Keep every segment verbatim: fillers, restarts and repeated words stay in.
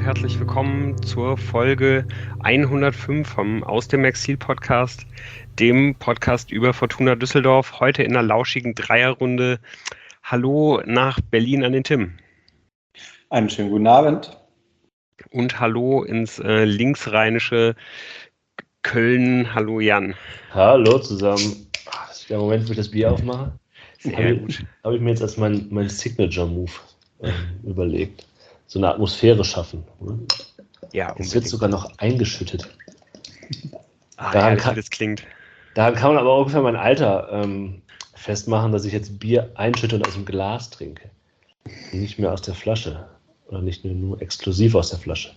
herzlich willkommen zur Folge hundertfünf vom Aus dem Exil Podcast, dem Podcast über Fortuna Düsseldorf, heute in einer lauschigen Dreierrunde. Hallo nach Berlin an den Tim. Einen schönen guten Abend. Und hallo ins äh, linksrheinische Köln. Hallo Jan. Hallo zusammen. Ach, das ist der Moment, wo ich das Bier aufmache. Sehr habe gut. Ich, habe ich mir jetzt als mein, mein Signature-Move ähm, überlegt. So eine Atmosphäre schaffen. Oder? Ja, es wird sogar noch eingeschüttet. Ah, daran, ehrlich, kann, wie das klingt. daran kann man aber ungefähr mein Alter ähm, festmachen, dass ich jetzt Bier einschütte und aus dem Glas trinke. Und nicht mehr aus der Flasche. Oder nicht nur, nur exklusiv aus der Flasche.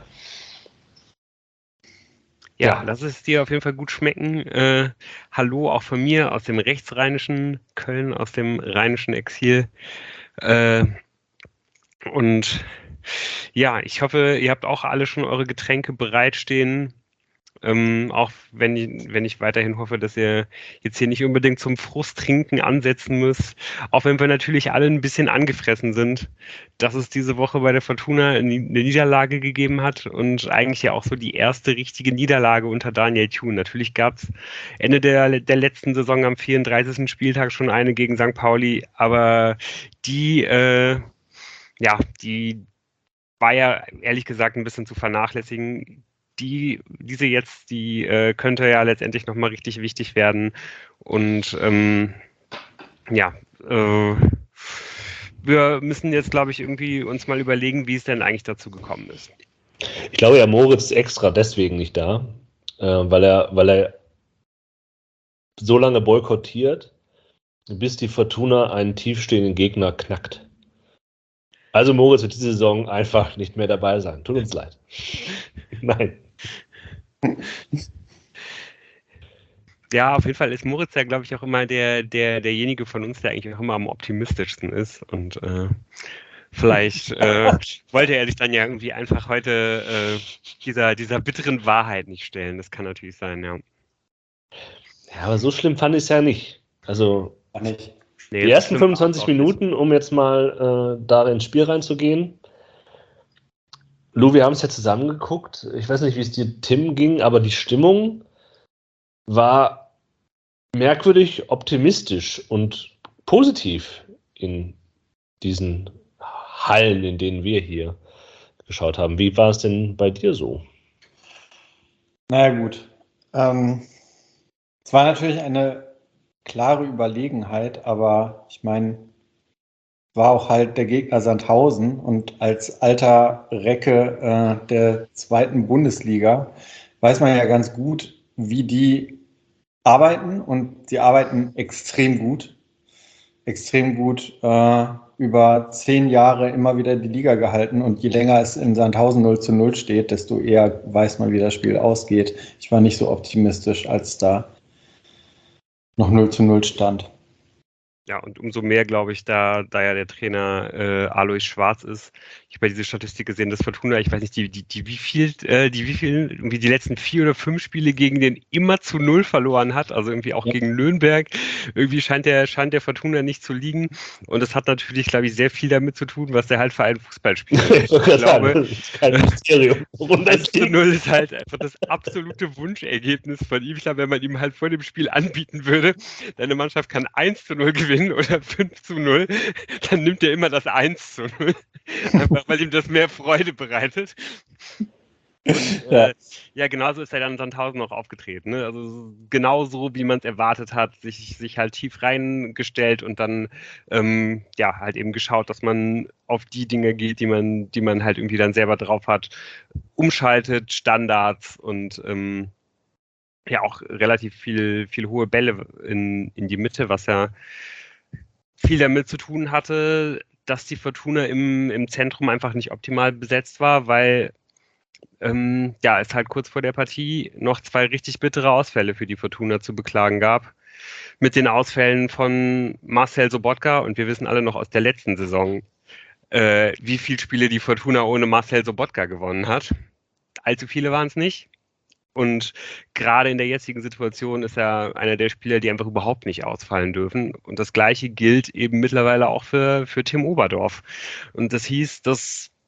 Ja, Ja. lass es dir auf jeden Fall gut schmecken. Äh, hallo auch von mir aus dem rechtsrheinischen Köln, aus dem rheinischen Exil. Äh, und ja, ich hoffe, ihr habt auch alle schon eure Getränke bereitstehen. Ähm, auch wenn ich, wenn ich weiterhin hoffe, dass ihr jetzt hier nicht unbedingt zum Frusttrinken ansetzen müsst. Auch wenn wir natürlich alle ein bisschen angefressen sind, dass es diese Woche bei der Fortuna eine Niederlage gegeben hat und eigentlich ja auch so die erste richtige Niederlage unter Daniel Thun. Natürlich gab es Ende der, der letzten Saison am vierunddreißigsten Spieltag schon eine gegen Sankt Pauli, aber die, äh, ja, die war ja ehrlich gesagt ein bisschen zu vernachlässigen. Die, diese jetzt, die äh, könnte ja letztendlich nochmal richtig wichtig werden. Und ähm, ja, äh, wir müssen jetzt, glaube ich, irgendwie uns mal überlegen, wie es denn eigentlich dazu gekommen ist. Ich glaube ja, Moritz ist extra deswegen nicht da, äh, weil er, weil er so lange boykottiert, bis die Fortuna einen tiefstehenden Gegner knackt. Also Moritz wird diese Saison einfach nicht mehr dabei sein. Tut uns leid. Nein. Ja, auf jeden Fall ist Moritz ja, glaube ich, auch immer der, der, derjenige von uns, der eigentlich auch immer am optimistischsten ist. Und äh, vielleicht äh, wollte er sich dann ja irgendwie einfach heute äh, dieser, dieser bitteren Wahrheit nicht stellen. Das kann natürlich sein, ja. Ja, aber so schlimm fand ich es ja nicht. Also nicht. Nee, die so ersten schlimm fünfundzwanzig war's auch nicht. Minuten, um jetzt mal äh, da ins Spiel reinzugehen. Lou, wir haben es ja zusammen geguckt. Ich weiß nicht, wie es dir, Tim, ging, aber die Stimmung war merkwürdig optimistisch und positiv in diesen Hallen, in denen wir hier geschaut haben. Wie war es denn bei dir so? Na ja, gut. Ähm, es war natürlich eine klare Überlegenheit, aber ich meine, war auch halt der Gegner Sandhausen und als alter Recke äh, der zweiten Bundesliga weiß man ja ganz gut, wie die arbeiten, und sie arbeiten extrem gut. Extrem gut äh, über zehn Jahre immer wieder die Liga gehalten, und je länger es in Sandhausen null zu null steht, desto eher weiß man, wie das Spiel ausgeht. Ich war nicht so optimistisch, als da noch null zu null stand. Ja, und umso mehr, glaube ich, da, da ja der Trainer äh, Alois Schwarz ist. Ich habe ja diese Statistik gesehen, dass Fortuna, ich weiß nicht, die, die, die wie viel, äh, die wie viel, irgendwie die letzten vier oder fünf Spiele gegen den immer zu null verloren hat, also irgendwie auch Ja. gegen Nürnberg. Irgendwie scheint der, scheint der Fortuna nicht zu liegen. Und das hat natürlich, glaube ich, sehr viel damit zu tun, was der halt für ein Fußball spielt. Ich glaube, das ist kein Mysterium. eins zu null ist halt einfach das absolute Wunschergebnis von ihm. Ich glaube, wenn man ihm halt vor dem Spiel anbieten würde, deine Mannschaft kann eins zu null gewinnen oder fünf zu null, dann nimmt er immer das eins zu null. Einfach, weil ihm das mehr Freude bereitet. Und äh, ja. ja, genauso ist er dann in Sandhausen auch aufgetreten. Ne? Also genauso, wie man es erwartet hat, sich, sich halt tief reingestellt und dann ähm, ja halt eben geschaut, dass man auf die Dinge geht, die man, die man halt irgendwie dann selber drauf hat, umschaltet, Standards und ähm, ja auch relativ viel, viel hohe Bälle in, in die Mitte, was ja viel damit zu tun hatte, dass die Fortuna im, im Zentrum einfach nicht optimal besetzt war, weil ähm, ja, es halt kurz vor der Partie noch zwei richtig bittere Ausfälle für die Fortuna zu beklagen gab. Mit den Ausfällen von Marcel Sobotka, und wir wissen alle noch aus der letzten Saison, äh, wie viele Spiele die Fortuna ohne Marcel Sobotka gewonnen hat. Allzu viele waren es nicht. Und gerade in der jetzigen Situation ist er einer der Spieler, die einfach überhaupt nicht ausfallen dürfen. Und das Gleiche gilt eben mittlerweile auch für, für Tim Oberdorf. Und das hieß, dass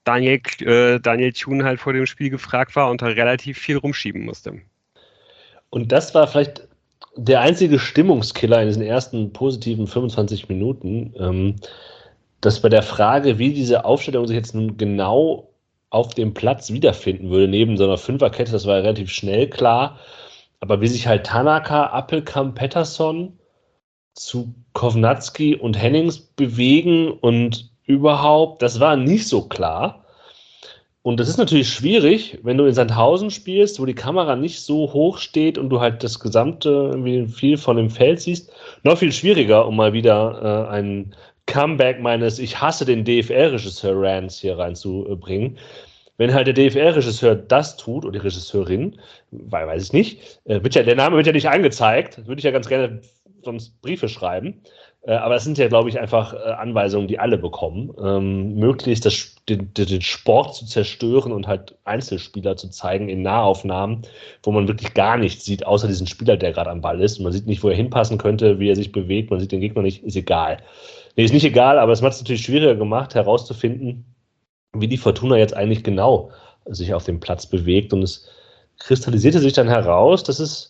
Daniel, äh, Daniel Thune halt vor dem Spiel gefragt war und da relativ viel rumschieben musste. Und das war vielleicht der einzige Stimmungskiller in diesen ersten positiven fünfundzwanzig Minuten, ähm, dass bei der Frage, wie diese Aufstellung sich jetzt nun genau auf dem Platz wiederfinden würde, neben so einer Fünferkette, das war ja relativ schnell klar, aber wie sich halt Tanaka, Appelkamp, Pettersson zu Kovnatski und Hennings bewegen und überhaupt, das war nicht so klar. Und das ist natürlich schwierig, wenn du in Sandhausen spielst, wo die Kamera nicht so hoch steht und du halt das gesamte, irgendwie viel von dem Feld siehst. Noch viel schwieriger, um mal wieder äh, ein Comeback meines Ich hasse den D F L-Regisseur Rants hier reinzubringen. Wenn halt der D F L-Regisseur das tut, oder die Regisseurin, weil weiß ich nicht, äh, wird ja, der Name wird ja nicht angezeigt, würde ich ja ganz gerne sonst Briefe schreiben. Äh, aber das sind ja, glaube ich, einfach äh, Anweisungen, die alle bekommen. Ähm, möglichst das, den, den Sport zu zerstören und halt Einzelspieler zu zeigen in Nahaufnahmen, wo man wirklich gar nichts sieht, außer diesen Spieler, der gerade am Ball ist. Und man sieht nicht, wo er hinpassen könnte, wie er sich bewegt, man sieht den Gegner nicht, ist egal. Nee, ist nicht egal, aber es hat es natürlich schwieriger gemacht, herauszufinden, wie die Fortuna jetzt eigentlich genau sich auf dem Platz bewegt. Und es kristallisierte sich dann heraus, dass es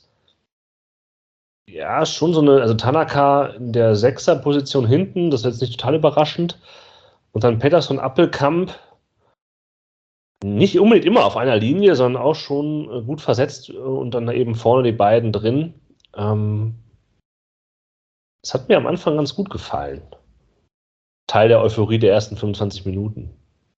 ja schon so eine, also Tanaka in der Sechser-Position hinten, das ist jetzt nicht total überraschend. Und dann Pettersson, Appelkamp, nicht unbedingt immer auf einer Linie, sondern auch schon gut versetzt und dann eben vorne die beiden drin. Ähm, das hat mir am Anfang ganz gut gefallen. Teil der Euphorie der ersten fünfundzwanzig Minuten.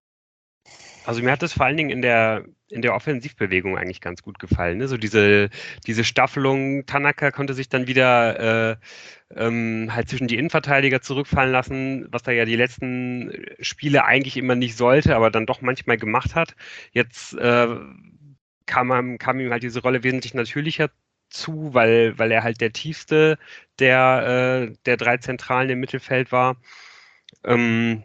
Also mir hat das vor allen Dingen in der, in der Offensivbewegung eigentlich ganz gut gefallen. Ne? So diese, diese Staffelung, Tanaka konnte sich dann wieder äh, ähm, halt zwischen die Innenverteidiger zurückfallen lassen, was er ja die letzten Spiele eigentlich immer nicht sollte, aber dann doch manchmal gemacht hat. Jetzt äh, kam, kam ihm halt diese Rolle wesentlich natürlicher zu, weil, weil er halt der tiefste der, äh, der drei Zentralen im Mittelfeld war. Ähm,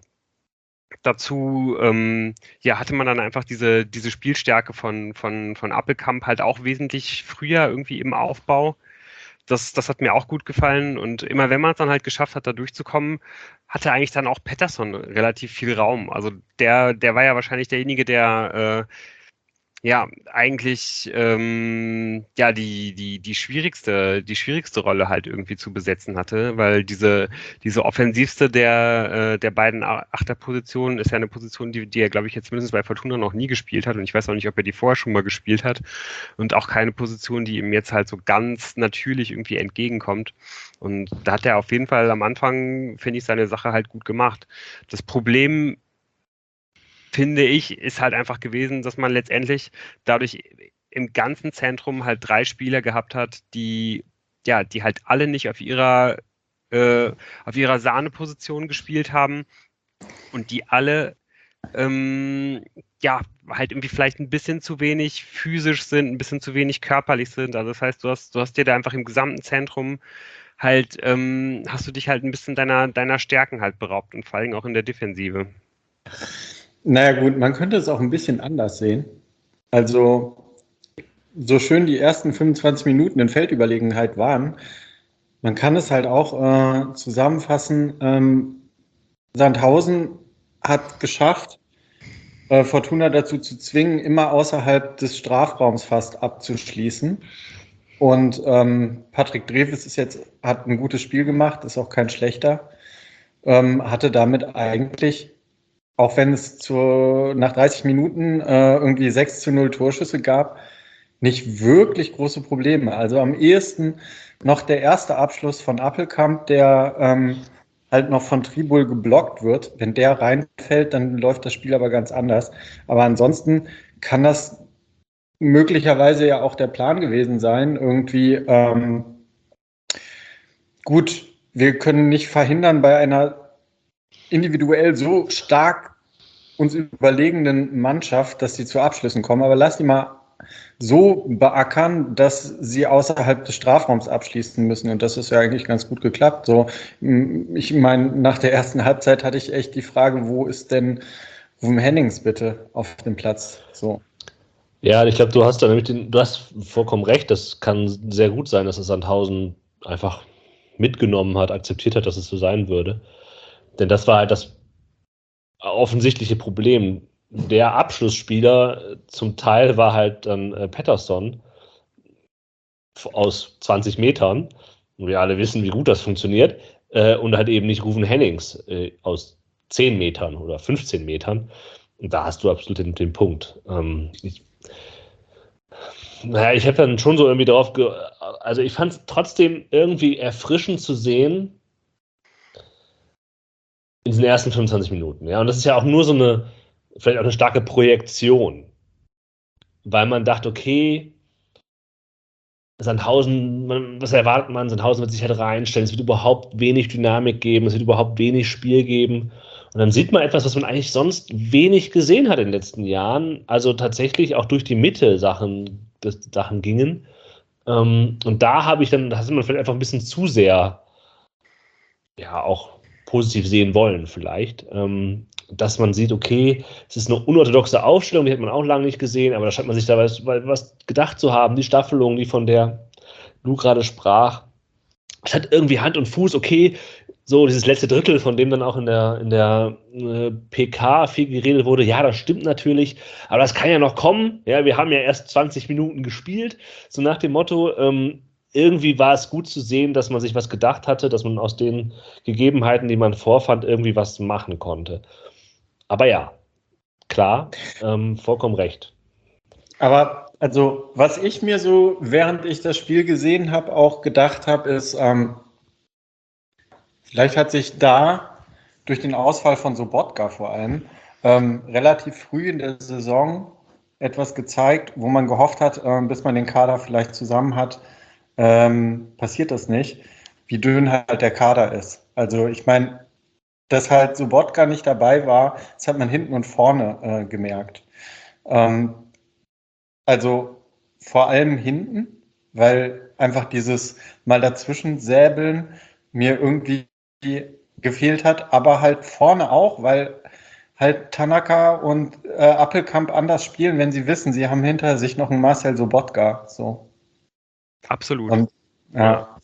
Dazu ähm, ja, hatte man dann einfach diese, diese Spielstärke von, von, von Appelkamp halt auch wesentlich früher irgendwie im Aufbau. Das, das hat mir auch gut gefallen. Und immer wenn man es dann halt geschafft hat, da durchzukommen, hatte eigentlich dann auch Pettersson relativ viel Raum. Also der, der war ja wahrscheinlich derjenige, der äh, ja eigentlich ähm, ja die, die, die schwierigste, die schwierigste Rolle halt irgendwie zu besetzen hatte, weil diese, diese offensivste der, äh, der beiden Achterpositionen ist ja eine Position, die, die er, glaube ich, jetzt mindestens bei Fortuna noch nie gespielt hat. Und ich weiß auch nicht, ob er die vorher schon mal gespielt hat. Und auch keine Position, die ihm jetzt halt so ganz natürlich irgendwie entgegenkommt. Und da hat er auf jeden Fall am Anfang, finde ich, seine Sache halt gut gemacht. Das Problem, finde ich, ist halt einfach gewesen, dass man letztendlich dadurch im ganzen Zentrum halt drei Spieler gehabt hat, die ja, die halt alle nicht auf ihrer äh, auf ihrer Sahneposition gespielt haben und die alle ähm, ja, halt irgendwie vielleicht ein bisschen zu wenig physisch sind, ein bisschen zu wenig körperlich sind. Also das heißt, du hast, du hast dir da einfach im gesamten Zentrum halt, ähm, hast du dich halt ein bisschen deiner, deiner Stärken halt beraubt und vor allem auch in der Defensive. Naja gut, man könnte es auch ein bisschen anders sehen. Also so schön die ersten fünfundzwanzig Minuten in Feldüberlegenheit waren, man kann es halt auch äh, zusammenfassen. Ähm, Sandhausen hat geschafft, äh, Fortuna dazu zu zwingen, immer außerhalb des Strafraums fast abzuschließen. Und ähm, Patrick Drewes ist jetzt, hat ein gutes Spiel gemacht, ist auch kein schlechter, ähm, hatte damit eigentlich, auch wenn es zu, nach dreißig Minuten äh, irgendwie sechs zu null Torschüsse gab, nicht wirklich große Probleme. Also am ehesten noch der erste Abschluss von Appelkamp, der ähm, halt noch von Tribul geblockt wird. Wenn der reinfällt, dann läuft das Spiel aber ganz anders. Aber ansonsten kann das möglicherweise ja auch der Plan gewesen sein, irgendwie ähm, gut, wir können nicht verhindern bei einer individuell so stark uns überlegenen Mannschaft, dass sie zu Abschlüssen kommen, aber lass die mal so beackern, dass sie außerhalb des Strafraums abschließen müssen. Und das ist ja eigentlich ganz gut geklappt. So, ich meine, nach der ersten Halbzeit hatte ich echt die Frage, wo ist denn Ruben Hennings bitte auf dem Platz? So. Ja, ich glaube, du hast da nämlich den, du hast vollkommen recht. Das kann sehr gut sein, dass es Sandhausen einfach mitgenommen hat, akzeptiert hat, dass es so sein würde. Denn das war halt das offensichtliche Problem. der Abschlussspieler zum Teil war halt dann äh, Pettersson aus zwanzig Metern. Und wir alle wissen, wie gut das funktioniert. Äh, und halt eben nicht Ruven Hennings äh, aus zehn Metern oder fünfzehn Metern. Und da hast du absolut den, den Punkt. Ähm, ich, naja, ich habe dann schon so irgendwie drauf, ge also ich fand es trotzdem irgendwie erfrischend zu sehen in diesen ersten fünfundzwanzig Minuten. Ja? Und das ist ja auch nur so eine, vielleicht auch eine starke Projektion. Weil man dachte, okay, Sandhausen, man, was erwartet man? Sandhausen wird sich halt reinstellen, es wird überhaupt wenig Dynamik geben, es wird überhaupt wenig Spiel geben. Und dann sieht man etwas, was man eigentlich sonst wenig gesehen hat in den letzten Jahren. Also tatsächlich auch durch die Mitte Sachen, das, Sachen gingen. Ähm, und da habe ich dann, da hat man vielleicht einfach ein bisschen zu sehr, ja, auch positiv sehen wollen vielleicht. Ähm, dass man sieht, okay, es ist eine unorthodoxe Aufstellung, die hat man auch lange nicht gesehen, aber da scheint man sich da was, was gedacht zu haben. Die Staffelung, die von der Lu gerade sprach, es hat irgendwie Hand und Fuß, okay, so dieses letzte Drittel, von dem dann auch in der, in der äh, P K viel geredet wurde, ja, das stimmt natürlich, aber das kann ja noch kommen. Ja, wir haben ja erst zwanzig Minuten gespielt, so nach dem Motto, ähm, irgendwie war es gut zu sehen, dass man sich was gedacht hatte, dass man aus den Gegebenheiten, die man vorfand, irgendwie was machen konnte. Aber ja, klar, ähm, vollkommen recht. Aber also, was ich mir so, während ich das Spiel gesehen habe, auch gedacht habe, ist, ähm, vielleicht hat sich da durch den Ausfall von Sobotka vor allem ähm, relativ früh in der Saison etwas gezeigt, wo man gehofft hat, ähm, bis man den Kader vielleicht zusammen hat, ähm, passiert das nicht, wie dünn halt der Kader ist. Also ich meine, dass halt Sobotka nicht dabei war, das hat man hinten und vorne äh, gemerkt. Ähm, also vor allem hinten, weil einfach dieses mal dazwischen säbeln mir irgendwie gefehlt hat, aber halt vorne auch, weil halt Tanaka und äh, Appelkamp anders spielen, wenn sie wissen, sie haben hinter sich noch einen Marcel Sobotka. So. Absolut. Und, ja.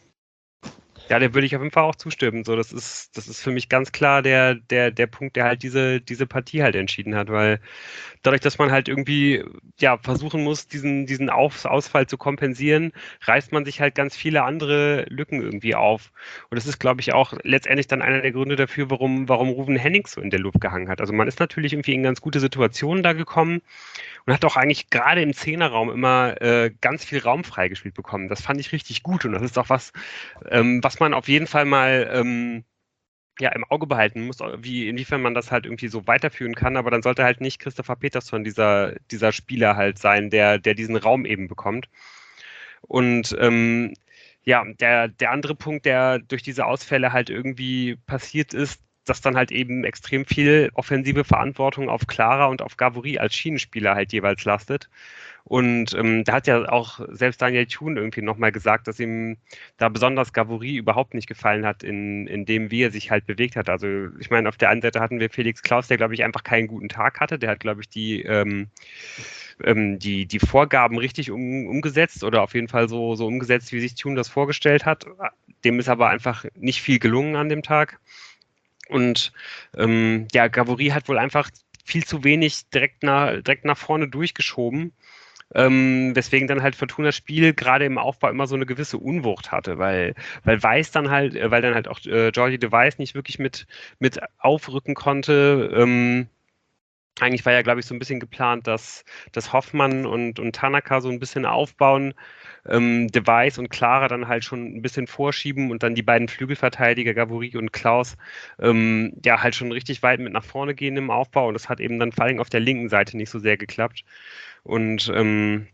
Ja, dem würde ich auf jeden Fall auch zustimmen. So, das ist, das ist für mich ganz klar der, der, der Punkt, der halt diese, diese Partie halt entschieden hat, weil dadurch, dass man halt irgendwie ja versuchen muss, diesen, diesen Auf Ausfall zu kompensieren, reißt man sich halt ganz viele andere Lücken irgendwie auf. Und das ist, glaube ich, auch letztendlich dann einer der Gründe dafür, warum, warum Ruven Hennings so in der Luft gehangen hat. Also man ist natürlich irgendwie in ganz gute Situationen da gekommen und hat auch eigentlich gerade im Zehnerraum immer äh, ganz viel Raum freigespielt bekommen. Das fand ich richtig gut und das ist auch was, ähm, was man auf jeden Fall mal ähm, ja, im Auge behalten muss, wie, inwiefern man das halt irgendwie so weiterführen kann, aber dann sollte halt nicht Christopher Peterson dieser, dieser Spieler halt sein, der, der diesen Raum eben bekommt. Und ähm, ja, der, der andere Punkt, der durch diese Ausfälle halt irgendwie passiert ist, dass dann halt eben extrem viel offensive Verantwortung auf Clara und auf Gavory als Schienenspieler halt jeweils lastet. Und ähm, da hat ja auch selbst Daniel Thun irgendwie nochmal gesagt, dass ihm da besonders Gavory überhaupt nicht gefallen hat, in, in dem, wie er sich halt bewegt hat. Also ich meine, auf der einen Seite hatten wir Felix Klaus, der, glaube ich, einfach keinen guten Tag hatte. Der hat, glaube ich, die, ähm, ähm, die, die Vorgaben richtig um, umgesetzt oder auf jeden Fall so, so umgesetzt, wie sich Thun das vorgestellt hat. Dem ist aber einfach nicht viel gelungen an dem Tag. Und ähm, ja, Gavory hat wohl einfach viel zu wenig direkt nach, direkt nach vorne durchgeschoben. Ähm, weswegen dann halt Fortunas Spiel gerade im Aufbau immer so eine gewisse Unwucht hatte, weil, weil Weiß dann halt, äh, weil dann halt auch äh, Jordi de Weiß nicht wirklich mit, mit aufrücken konnte. Ähm, eigentlich war ja, glaube ich, so ein bisschen geplant, dass, dass Hoffmann und, und Tanaka so ein bisschen aufbauen, ähm, de Weiß und Clara dann halt schon ein bisschen vorschieben und dann die beiden Flügelverteidiger, Gavory und Klaus, ähm, ja, halt schon richtig weit mit nach vorne gehen im Aufbau und das hat eben dann vor allem auf der linken Seite nicht so sehr geklappt. Und ähm,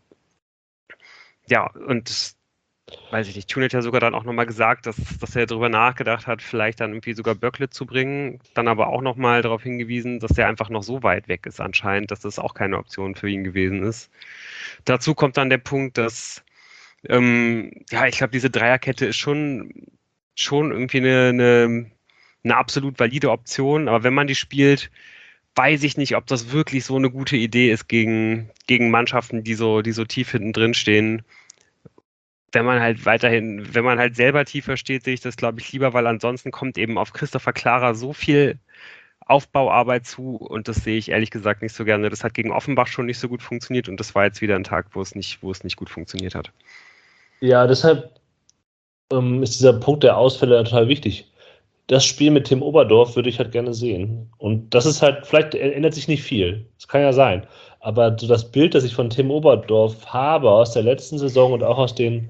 ja, und das, weiß ich nicht, Thun hat ja sogar dann auch nochmal gesagt, dass, dass er darüber nachgedacht hat, vielleicht dann irgendwie sogar Böckle zu bringen, dann aber auch nochmal darauf hingewiesen, dass der einfach noch so weit weg ist anscheinend, dass das auch keine Option für ihn gewesen ist. Dazu kommt dann der Punkt, dass, ähm, ja, ich glaube, diese Dreierkette ist schon, schon irgendwie eine, eine, eine absolut valide Option, aber wenn man die spielt, weiß ich nicht, ob das wirklich so eine gute Idee ist gegen, gegen Mannschaften, die so, die so tief hinten drin stehen. Wenn man halt weiterhin, wenn man halt selber tiefer steht, sehe ich das, glaube ich, lieber, weil ansonsten kommt eben auf Christopher Clara so viel Aufbauarbeit zu und das sehe ich ehrlich gesagt nicht so gerne. Das hat gegen Offenbach schon nicht so gut funktioniert und das war jetzt wieder ein Tag, wo es nicht, wo es nicht gut funktioniert hat. Ja, deshalb ähm, ist dieser Punkt der Ausfälle total wichtig. Das Spiel mit Tim Oberdorf würde ich halt gerne sehen. Und das ist halt, vielleicht ändert sich nicht viel. Das kann ja sein. Aber so das Bild, das ich von Tim Oberdorf habe aus der letzten Saison und auch aus den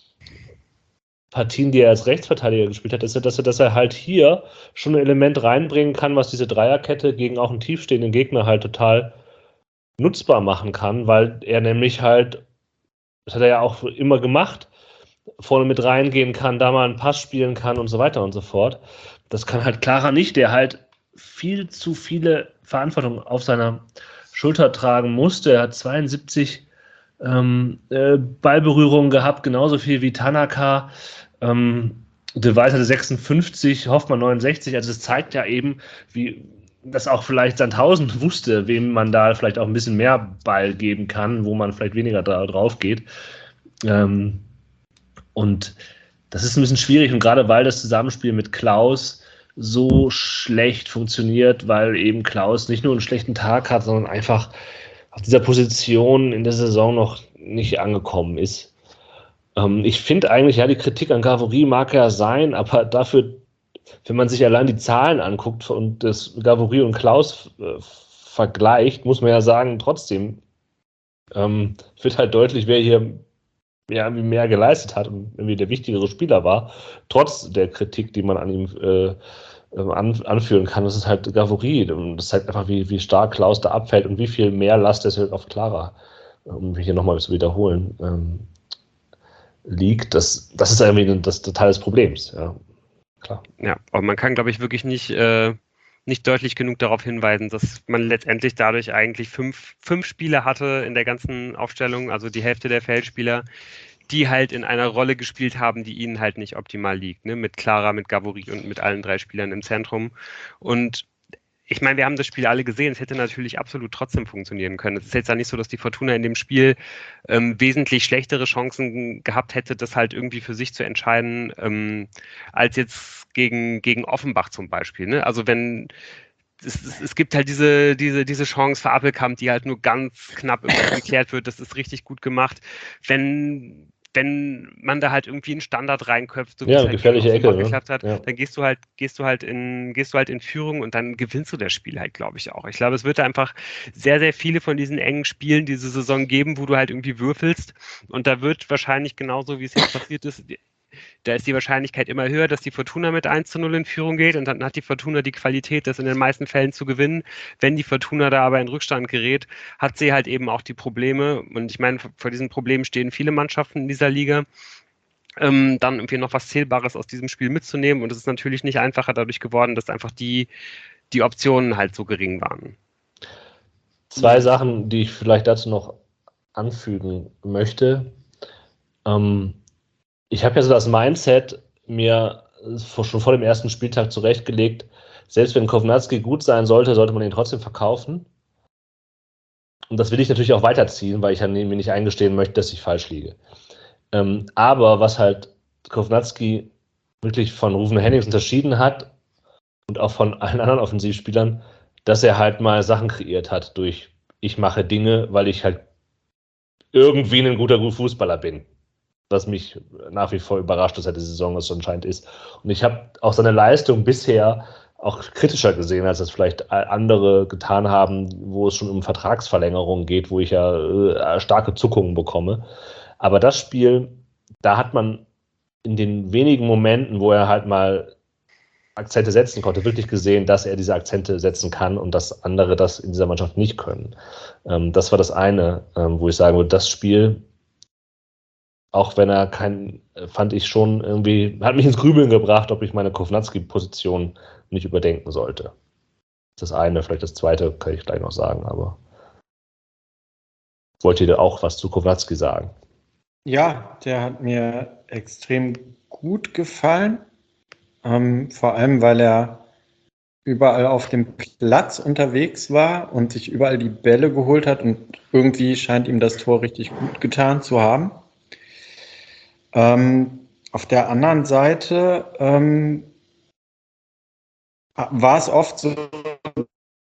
Partien, die er als Rechtsverteidiger gespielt hat, ist ja, dass er, dass er halt hier schon ein Element reinbringen kann, was diese Dreierkette gegen auch einen tiefstehenden Gegner halt total nutzbar machen kann, weil er nämlich halt, das hat er ja auch immer gemacht, vorne mit reingehen kann, da mal einen Pass spielen kann und so weiter und so fort. Das kann halt Clara nicht, der halt viel zu viele Verantwortung auf seiner Schulter tragen musste. Er hat zweiundsiebzig ähm, äh, Ballberührungen gehabt, genauso viel wie Tanaka. Ähm, De Weiß hatte sechsundfünfzig, Hoffmann neunundsechzig. Also das zeigt ja eben, wie dass auch vielleicht Sandhausen wusste, wem man da vielleicht auch ein bisschen mehr Ball geben kann, wo man vielleicht weniger da drauf geht. Ähm, und das ist ein bisschen schwierig und gerade weil das Zusammenspiel mit Klaus so schlecht funktioniert, weil eben Klaus nicht nur einen schlechten Tag hat, sondern einfach auf dieser Position in der Saison noch nicht angekommen ist. Ähm, ich finde eigentlich, ja, die Kritik an Gavory mag ja sein, aber dafür, wenn man sich allein die Zahlen anguckt und das Gavory und Klaus äh, vergleicht, muss man ja sagen, trotzdem ähm, wird halt deutlich, wer hier ja, irgendwie mehr geleistet hat und irgendwie der wichtigere Spieler war, trotz der Kritik, die man an ihm äh, an, anführen kann. Das ist halt Gavory. Das zeigt einfach, wie, wie stark Klaus da abfällt und wie viel mehr Last es halt auf Clara, um hier nochmal zu wiederholen, ähm, liegt. Das, das ist irgendwie das, das Teil des Problems. Ja, klar. Ja, aber man kann, glaube ich, wirklich nicht, äh, nicht deutlich genug darauf hinweisen, dass man letztendlich dadurch eigentlich fünf, fünf Spieler hatte in der ganzen Aufstellung, also die Hälfte der Feldspieler, die halt in einer Rolle gespielt haben, die ihnen halt nicht optimal liegt, ne? Mit Clara, mit Gavory und mit allen drei Spielern im Zentrum. Und ich meine, wir haben das Spiel alle gesehen, es hätte natürlich absolut trotzdem funktionieren können. Es ist jetzt ja nicht so, dass die Fortuna in dem Spiel ähm, wesentlich schlechtere Chancen gehabt hätte, das halt irgendwie für sich zu entscheiden, ähm, als jetzt gegen, gegen Offenbach zum Beispiel. Ne? Also wenn es, es, es gibt halt diese, diese, diese Chance für Appelkamp, die halt nur ganz knapp irgendwie geklärt wird. Das ist richtig gut gemacht. Wenn wenn man da halt irgendwie einen Standard reinköpft, so wie Ja, es halt gefährliche gegen Offenbach Ecke, ne? geklappt hat, Ja. dann gehst du halt, gehst du halt in, gehst du halt in Führung und dann gewinnst du das Spiel halt, glaube ich auch. Ich glaube, es wird da einfach sehr, sehr viele von diesen engen Spielen diese Saison geben, wo du halt irgendwie würfelst und da wird wahrscheinlich genauso, wie es jetzt passiert ist, da ist die Wahrscheinlichkeit immer höher, dass die Fortuna mit eins zu null in Führung geht und dann hat die Fortuna die Qualität, das in den meisten Fällen zu gewinnen. Wenn die Fortuna da aber in Rückstand gerät, hat sie halt eben auch die Probleme und ich meine, vor diesen Problemen stehen viele Mannschaften in dieser Liga. Ähm, dann irgendwie noch was Zählbares aus diesem Spiel mitzunehmen und es ist natürlich nicht einfacher dadurch geworden, dass einfach die, die Optionen halt so gering waren. Zwei Sachen, die ich vielleicht dazu noch anfügen möchte. Ähm, ich habe ja so das Mindset mir schon vor dem ersten Spieltag zurechtgelegt, selbst wenn Kovnatski gut sein sollte, sollte man ihn trotzdem verkaufen. Und das will ich natürlich auch weiterziehen, weil ich mir nicht eingestehen möchte, dass ich falsch liege. Ähm, aber was halt Kovnatski wirklich von Ruven Hennings unterschieden hat und auch von allen anderen Offensivspielern, dass er halt mal Sachen kreiert hat durch ich mache Dinge, weil ich halt irgendwie ein guter Fußballer bin. Was mich nach wie vor überrascht, dass er die Saison das anscheinend ist. Und ich habe auch seine Leistung bisher auch kritischer gesehen, als das vielleicht andere getan haben, wo es schon um Vertragsverlängerungen geht, wo ich ja äh, starke Zuckungen bekomme. Aber das Spiel, da hat man in den wenigen Momenten, wo er halt mal Akzente setzen konnte, wirklich gesehen, dass er diese Akzente setzen kann und dass andere das in dieser Mannschaft nicht können. Ähm, das war das eine, ähm, wo ich sagen würde, das Spiel, auch wenn er kein, fand ich schon irgendwie, hat mich ins Grübeln gebracht, ob ich meine Kovnatski-Position nicht überdenken sollte. Das eine, vielleicht das zweite kann ich gleich noch sagen, aber wollt ihr auch was zu Kovnatski sagen? Ja, der hat mir extrem gut gefallen. Ähm, vor allem, weil er überall auf dem Platz unterwegs war und sich überall die Bälle geholt hat und irgendwie scheint ihm das Tor richtig gut getan zu haben. Ähm, auf der anderen Seite ähm, war es oft so,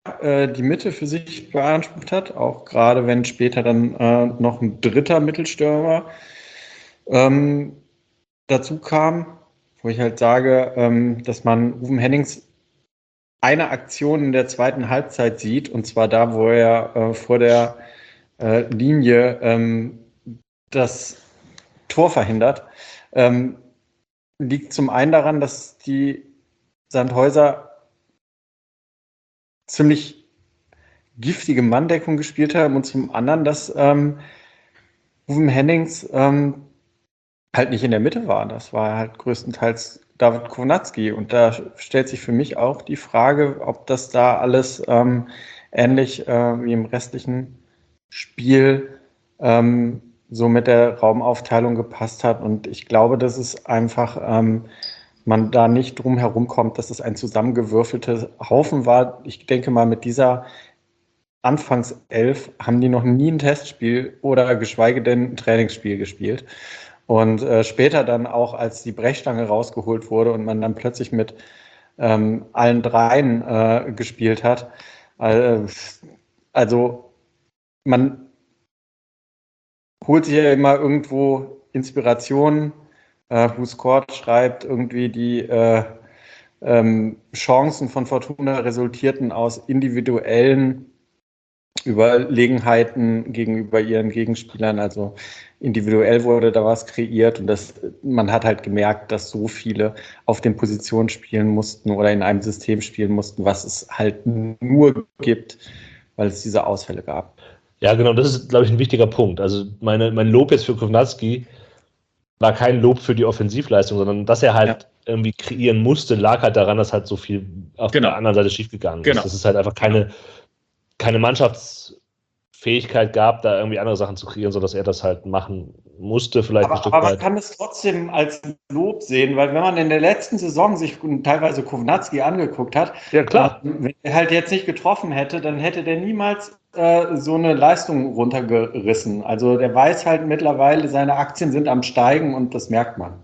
äh, die Mitte für sich beansprucht hat, auch gerade wenn später dann äh, noch ein dritter Mittelstürmer ähm, dazu kam, wo ich halt sage, ähm, dass man Ruven Hennings eine Aktion in der zweiten Halbzeit sieht, und zwar da, wo er äh, vor der äh, Linie ähm, das Tor verhindert, ähm, liegt zum einen daran, dass die Sandhäuser ziemlich giftige Manndeckung gespielt haben und zum anderen, dass ähm, Ruven Hennings ähm, halt nicht in der Mitte war. Das war halt größtenteils David Kownacki. Und da stellt sich für mich auch die Frage, ob das da alles ähm, ähnlich äh, wie im restlichen Spiel ähm, so mit der Raumaufteilung gepasst hat. Und ich glaube, dass es einfach ähm, man da nicht drum herum kommt, dass es ein zusammengewürfelter Haufen war. Ich denke mal, mit dieser Anfangself haben die noch nie ein Testspiel oder geschweige denn ein Trainingsspiel gespielt. Und äh, später dann auch, als die Brechstange rausgeholt wurde und man dann plötzlich mit ähm, allen dreien äh, gespielt hat. Äh, also man holt sich ja immer irgendwo Inspiration. Äh, Who Scored schreibt irgendwie, die äh, ähm, Chancen von Fortuna resultierten aus individuellen Überlegenheiten gegenüber ihren Gegenspielern. Also individuell wurde da was kreiert und das, man hat halt gemerkt, dass so viele auf den Positionen spielen mussten oder in einem System spielen mussten, was es halt nur gibt, weil es diese Ausfälle gab. Ja, genau, das ist, glaube ich, ein wichtiger Punkt. Also meine, mein Lob jetzt für Kownacki war kein Lob für die Offensivleistung, sondern dass er halt ja. irgendwie kreieren musste, lag halt daran, dass halt so viel auf genau. der anderen Seite schiefgegangen genau. ist. Das ist halt einfach keine, keine Mannschaftsfähigkeit gab, da irgendwie andere Sachen zu kreieren, sodass er das halt machen musste, vielleicht aber, ein Stück aber weit. Man kann es trotzdem als Lob sehen, weil wenn man in der letzten Saison sich teilweise Kownacki angeguckt hat, ja, klar. Äh, wenn er halt jetzt nicht getroffen hätte, dann hätte der niemals äh, so eine Leistung runtergerissen. Also der weiß halt mittlerweile, seine Aktien sind am Steigen und das merkt man.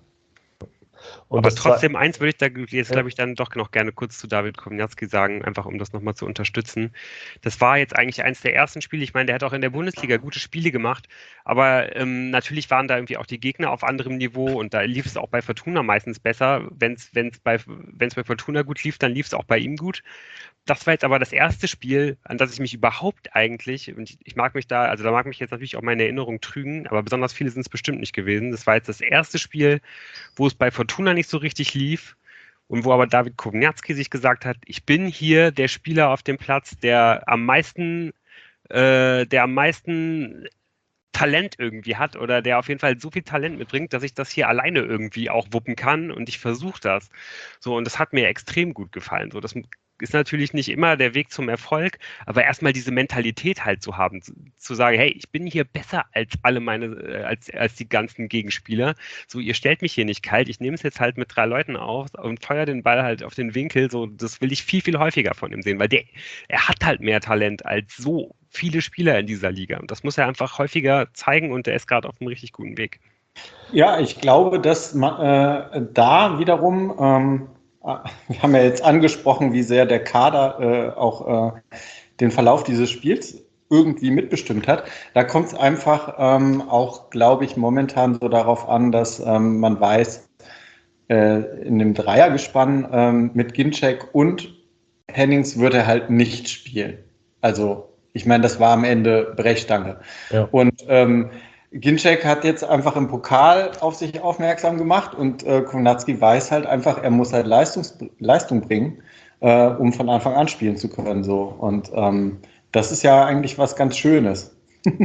Und aber trotzdem, eins würde ich da jetzt, glaube ich, dann doch noch gerne kurz zu David Kownacki sagen, einfach um das nochmal zu unterstützen. Das war jetzt eigentlich eins der ersten Spiele. Ich meine, der hat auch in der Bundesliga gute Spiele gemacht, aber ähm, natürlich waren da irgendwie auch die Gegner auf anderem Niveau und da lief es auch bei Fortuna meistens besser. Wenn es bei, wenn's bei Fortuna gut lief, dann lief es auch bei ihm gut. Das war jetzt aber das erste Spiel, an das ich mich überhaupt eigentlich, und ich, ich mag mich da, also da mag mich jetzt natürlich auch meine Erinnerung trügen, aber besonders viele sind es bestimmt nicht gewesen. Das war jetzt das erste Spiel, wo es bei Fortuna nicht so richtig lief und wo aber David Kownacki sich gesagt hat, ich bin hier der Spieler auf dem Platz, der am meisten, äh, der am meisten Talent irgendwie hat oder der auf jeden Fall so viel Talent mitbringt, dass ich das hier alleine irgendwie auch wuppen kann und ich versuche das. So, und das hat mir extrem gut gefallen. So, das ist natürlich nicht immer der Weg zum Erfolg, aber erstmal diese Mentalität halt zu haben, zu, zu sagen, hey, ich bin hier besser als alle meine, als, als die ganzen Gegenspieler. So, ihr stellt mich hier nicht kalt, ich nehme es jetzt halt mit drei Leuten auf und feuer den Ball halt auf den Winkel. So, das will ich viel, viel häufiger von ihm sehen, weil der, er hat halt mehr Talent als so viele Spieler in dieser Liga. Und das muss er einfach häufiger zeigen und er ist gerade auf einem richtig guten Weg. Ja, ich glaube, dass man, äh, da wiederum, ähm, wir haben ja jetzt angesprochen, wie sehr der Kader äh, auch äh, den Verlauf dieses Spiels irgendwie mitbestimmt hat. Da kommt es einfach ähm, auch, glaube ich, momentan so darauf an, dass ähm, man weiß, äh, in dem Dreiergespann ähm, mit Ginczek und Hennings wird er halt nicht spielen. Also ich meine, das war am Ende Brechstange. Ja. Und ähm, Ginczek hat jetzt einfach im Pokal auf sich aufmerksam gemacht und äh, Kownacki weiß halt einfach, er muss halt Leistungs Leistung bringen, äh, um von Anfang an spielen zu können. So. Und ähm, das ist ja eigentlich was ganz Schönes.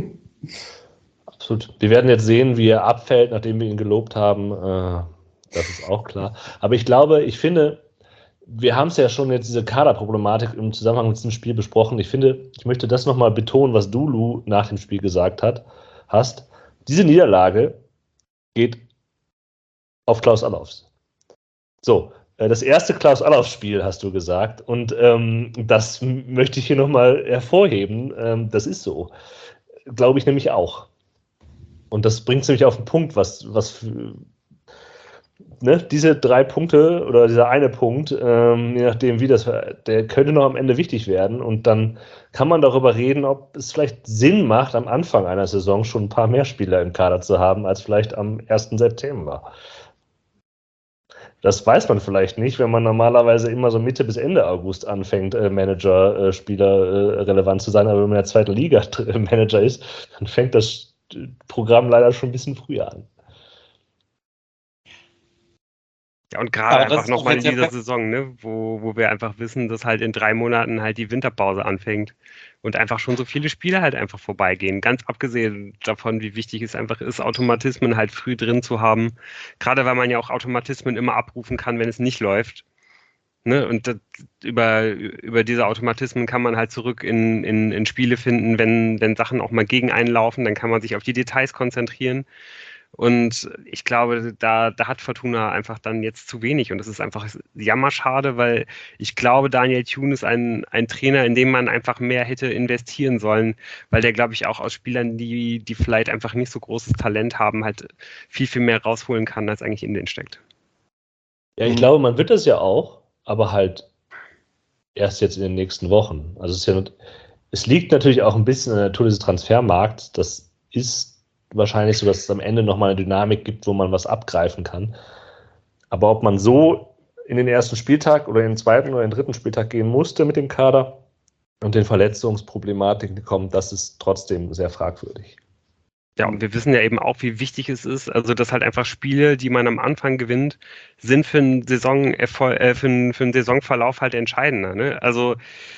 Absolut. Wir werden jetzt sehen, wie er abfällt, nachdem wir ihn gelobt haben. Äh, das ist auch klar. Aber ich glaube, ich finde, wir haben es ja schon jetzt diese Kaderproblematik im Zusammenhang mit diesem Spiel besprochen. Ich finde, ich möchte das nochmal betonen, was du, Lou, nach dem Spiel gesagt hat, hast. Diese Niederlage geht auf Klaus Allofs. So, das erste Klaus Allofs-Spiel hast du gesagt und ähm, das möchte ich hier nochmal hervorheben. Ähm, das ist so. Glaube ich nämlich auch. Und das bringt es nämlich auf den Punkt, was, was ne, diese drei Punkte oder dieser eine Punkt, ähm, je nachdem wie das, der könnte noch am Ende wichtig werden und dann kann man darüber reden, ob es vielleicht Sinn macht, am Anfang einer Saison schon ein paar mehr Spieler im Kader zu haben, als vielleicht am ersten September. Das weiß man vielleicht nicht, wenn man normalerweise immer so Mitte bis Ende August anfängt, äh, Manager, äh, Spieler äh, relevant zu sein, aber wenn man in der zweiten Liga äh, Manager ist, dann fängt das Programm leider schon ein bisschen früher an. Ja, und gerade Aber das einfach ist doch nochmal in jetzt ja dieser per- Saison, ne, wo, wo wir einfach wissen, dass halt in drei Monaten halt die Winterpause anfängt und einfach schon so viele Spiele halt einfach vorbeigehen. Ganz abgesehen davon, wie wichtig es einfach ist, Automatismen halt früh drin zu haben. Gerade weil man ja auch Automatismen immer abrufen kann, wenn es nicht läuft. Ne? Und das, über, über diese Automatismen kann man halt zurück in, in, in Spiele finden, wenn, wenn Sachen auch mal gegen einen laufen, dann kann man sich auf die Details konzentrieren. Und ich glaube, da, da hat Fortuna einfach dann jetzt zu wenig. Und das ist einfach jammerschade, weil ich glaube, Daniel Thune ist ein, ein Trainer, in dem man einfach mehr hätte investieren sollen, weil der, glaube ich, auch aus Spielern, die, die vielleicht einfach nicht so großes Talent haben, halt viel, viel mehr rausholen kann, als eigentlich in denen steckt. Ja, ich Mhm. glaube, man wird das ja auch, aber halt erst jetzt in den nächsten Wochen. Also es, ist ja, es liegt natürlich auch ein bisschen an der Natur des Transfermarkts. Das ist wahrscheinlich so, dass es am Ende nochmal eine Dynamik gibt, wo man was abgreifen kann. Aber ob man so in den ersten Spieltag oder in den zweiten oder in den dritten Spieltag gehen musste mit dem Kader und den Verletzungsproblematiken, die kommen, das ist trotzdem sehr fragwürdig. Ja, und wir wissen ja eben auch, wie wichtig es ist, also dass halt einfach Spiele, die man am Anfang gewinnt, sind für einen, Saison äh, für einen, für einen Saisonverlauf halt entscheidender. Ne? Also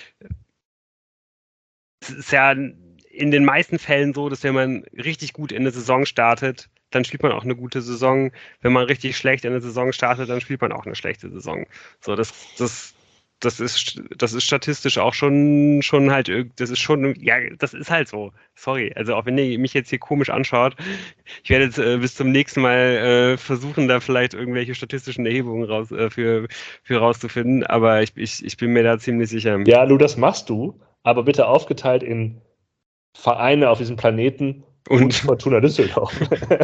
es ist ja in den meisten Fällen so, dass wenn man richtig gut in eine Saison startet, dann spielt man auch eine gute Saison. Wenn man richtig schlecht in eine Saison startet, dann spielt man auch eine schlechte Saison. So, das, das, das ist, das ist statistisch auch schon, schon halt, das ist schon, ja, das ist halt so. Sorry. Also auch wenn ihr mich jetzt hier komisch anschaut, ich werde jetzt äh, bis zum nächsten Mal äh, versuchen, da vielleicht irgendwelche statistischen Erhebungen raus, äh, für, für rauszufinden, aber ich, ich, ich bin mir da ziemlich sicher. Ja, Lu, das machst du, aber bitte aufgeteilt in Vereine auf diesem Planeten und, und Fortuna Düsseldorf.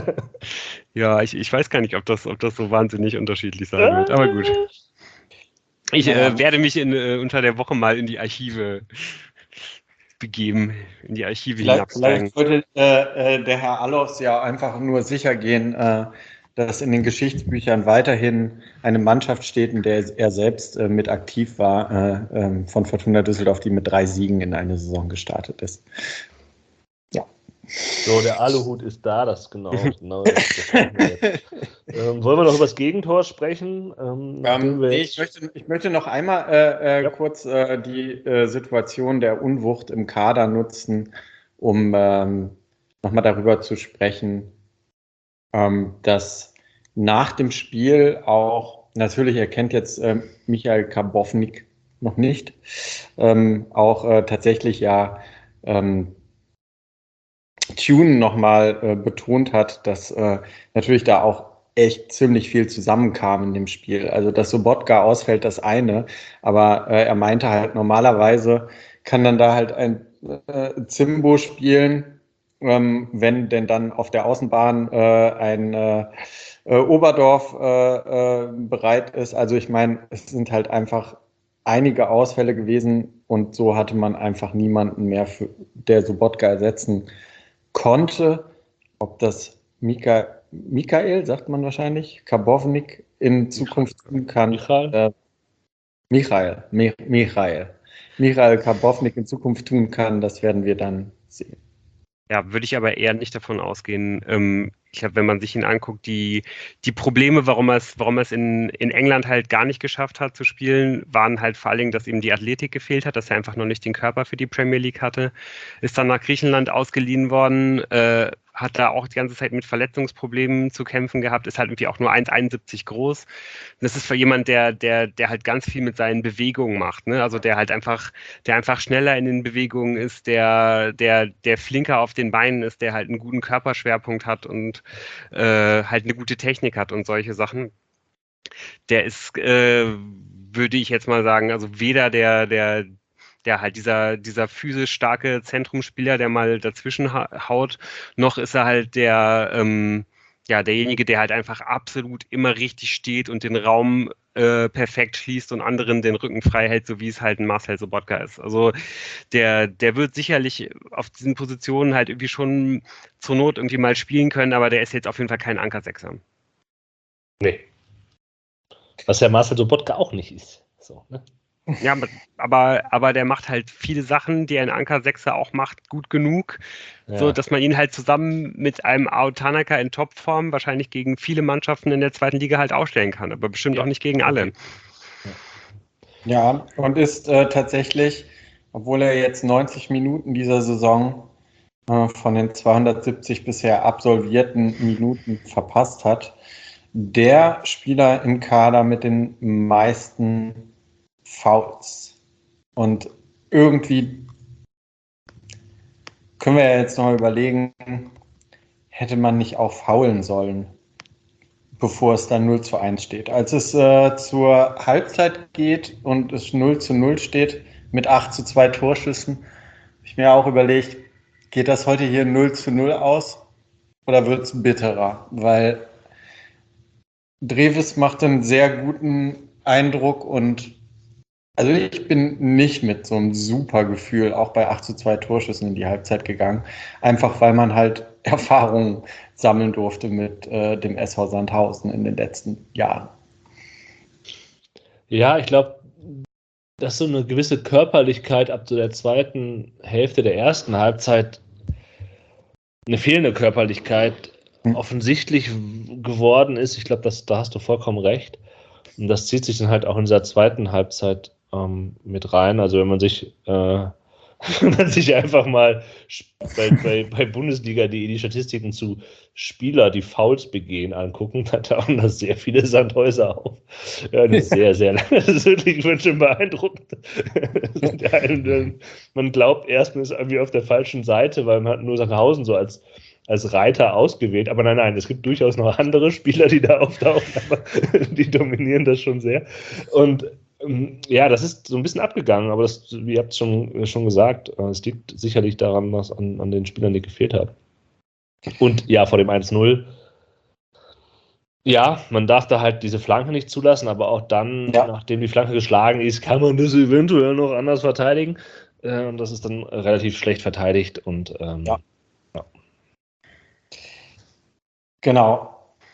Ja, ich, ich weiß gar nicht, ob das, ob das so wahnsinnig unterschiedlich sein wird, aber gut. Ich Naja. äh, werde mich in, äh, unter der Woche mal in die Archive begeben, in die Archive Vielleicht, hinabsteigen. vielleicht wollte äh, äh, der Herr Allos ja einfach nur sicher gehen, äh, dass in den Geschichtsbüchern weiterhin eine Mannschaft steht, in der er selbst äh, mit aktiv war, äh, ähm, von Fortuna Düsseldorf, die mit drei Siegen in eine Saison gestartet ist. Ja. So, der Aluhut ist da, das genau. genau das, das ähm, wollen wir noch über das Gegentor sprechen? Ähm, Ähm, wir nee, jetzt... ich, möchte, ich möchte noch einmal äh, äh, Ja. kurz äh, die äh, Situation der Unwucht im Kader nutzen, um ähm, nochmal darüber zu sprechen, ähm, dass nach dem Spiel auch, natürlich erkennt jetzt äh, Michael Karbovnik noch nicht, ähm, auch äh, tatsächlich ja ähm, Tune nochmal äh, betont hat, dass äh, natürlich da auch echt ziemlich viel zusammenkam in dem Spiel. Also, dass Sobotka ausfällt, das eine, aber äh, er meinte halt, normalerweise kann dann da halt ein äh, Zimbo spielen, ähm, wenn denn dann auf der Außenbahn äh, ein äh, äh, Oberdorf äh, äh, bereit ist. Also ich meine, es sind halt einfach einige Ausfälle gewesen und so hatte man einfach niemanden mehr, für, der Sobotka ersetzen konnte. Ob das Mika, Michael, sagt man wahrscheinlich, Karbovnik in Zukunft tun kann. Michael? Äh, Michael, Mi Michael. Michael Karbovnik in Zukunft tun kann, das werden wir dann sehen. Ja, würde ich aber eher nicht davon ausgehen. Ähm, ich glaube, wenn man sich ihn anguckt, die, die Probleme, warum er es, warum er es in, in England halt gar nicht geschafft hat zu spielen, waren halt vor allen Dingen, dass ihm die Athletik gefehlt hat, dass er einfach noch nicht den Körper für die Premier League hatte. Ist dann nach Griechenland ausgeliehen worden, äh, hat da auch die ganze Zeit mit Verletzungsproblemen zu kämpfen gehabt, ist halt irgendwie auch nur eins Komma einundsiebzig groß. Das ist für jemanden, der, der, der halt ganz viel mit seinen Bewegungen macht, ne? Also der halt einfach, der einfach schneller in den Bewegungen ist, der, der, der flinker auf den Beinen ist, der halt einen guten Körperschwerpunkt hat und äh, halt eine gute Technik hat und solche Sachen. Der ist, äh, würde ich jetzt mal sagen, also weder der, der, der halt dieser, dieser physisch starke Zentrumspieler, der mal dazwischen haut, noch ist er halt der, ähm, ja, derjenige, der halt einfach absolut immer richtig steht und den Raum äh, perfekt schließt und anderen den Rücken frei hält, so wie es halt ein Marcel Sobotka ist. Also der, der wird sicherlich auf diesen Positionen halt irgendwie schon zur Not irgendwie mal spielen können, aber der ist jetzt auf jeden Fall kein Ankersechser. Nee. Was ja Marcel Sobotka auch nicht ist. So, ne? Ja, aber, aber der macht halt viele Sachen, die ein Anker-Sechser auch macht, gut genug, Ja. so dass man ihn halt zusammen mit einem Ao Tanaka in Topform wahrscheinlich gegen viele Mannschaften in der zweiten Liga halt aufstellen kann, aber bestimmt Ja. auch nicht gegen alle. Ja, und ist äh, tatsächlich, obwohl er jetzt neunzig Minuten dieser Saison äh, von den zweihundertsiebzig bisher absolvierten Minuten verpasst hat, der Spieler im Kader mit den meisten Fouls. Und irgendwie können wir ja jetzt noch mal überlegen, hätte man nicht auch foulen sollen, bevor es dann null zu eins steht. Als es äh, zur Halbzeit geht und es null zu null steht mit acht zu zwei Torschüssen, habe ich mir auch überlegt, geht das heute hier null zu null aus oder wird es bitterer? Weil Dreves macht einen sehr guten Eindruck und also ich bin nicht mit so einem super Gefühl auch bei acht zu zwei Torschüssen in die Halbzeit gegangen. Einfach weil man halt Erfahrungen sammeln durfte mit äh, dem S V Sandhausen in den letzten Jahren. Ja, ich glaube, dass so eine gewisse Körperlichkeit ab zu der zweiten Hälfte der ersten Halbzeit, eine fehlende Körperlichkeit Hm. offensichtlich geworden ist. Ich glaube, da hast du vollkommen recht. Und das zieht sich dann halt auch in dieser zweiten Halbzeit ähm, mit rein. Also wenn man sich, äh, wenn man sich einfach mal bei, bei, bei Bundesliga die, die Statistiken zu Spieler, die Fouls begehen, angucken, da tauchen da sehr viele Sandhäuser auf. Ja, das ist sehr, sehr lang. Das ist wirklich schon beeindruckend. Man glaubt erst, man ist irgendwie auf der falschen Seite, weil man hat nur Sandhausen so als als Reiter ausgewählt, aber nein, nein, es gibt durchaus noch andere Spieler, die da auftauchen, aber die dominieren das schon sehr. Und ähm, ja, das ist so ein bisschen abgegangen, aber das, wie ihr habt es schon, schon gesagt, äh, es liegt sicherlich daran, was an, an den Spielern, die gefehlt hat. Und ja, vor dem eins null, ja, man darf da halt diese Flanke nicht zulassen, aber auch dann, Ja. nachdem die Flanke geschlagen ist, kann man das eventuell noch anders verteidigen. Äh, und das ist dann relativ schlecht verteidigt und ähm, Ja. Genau.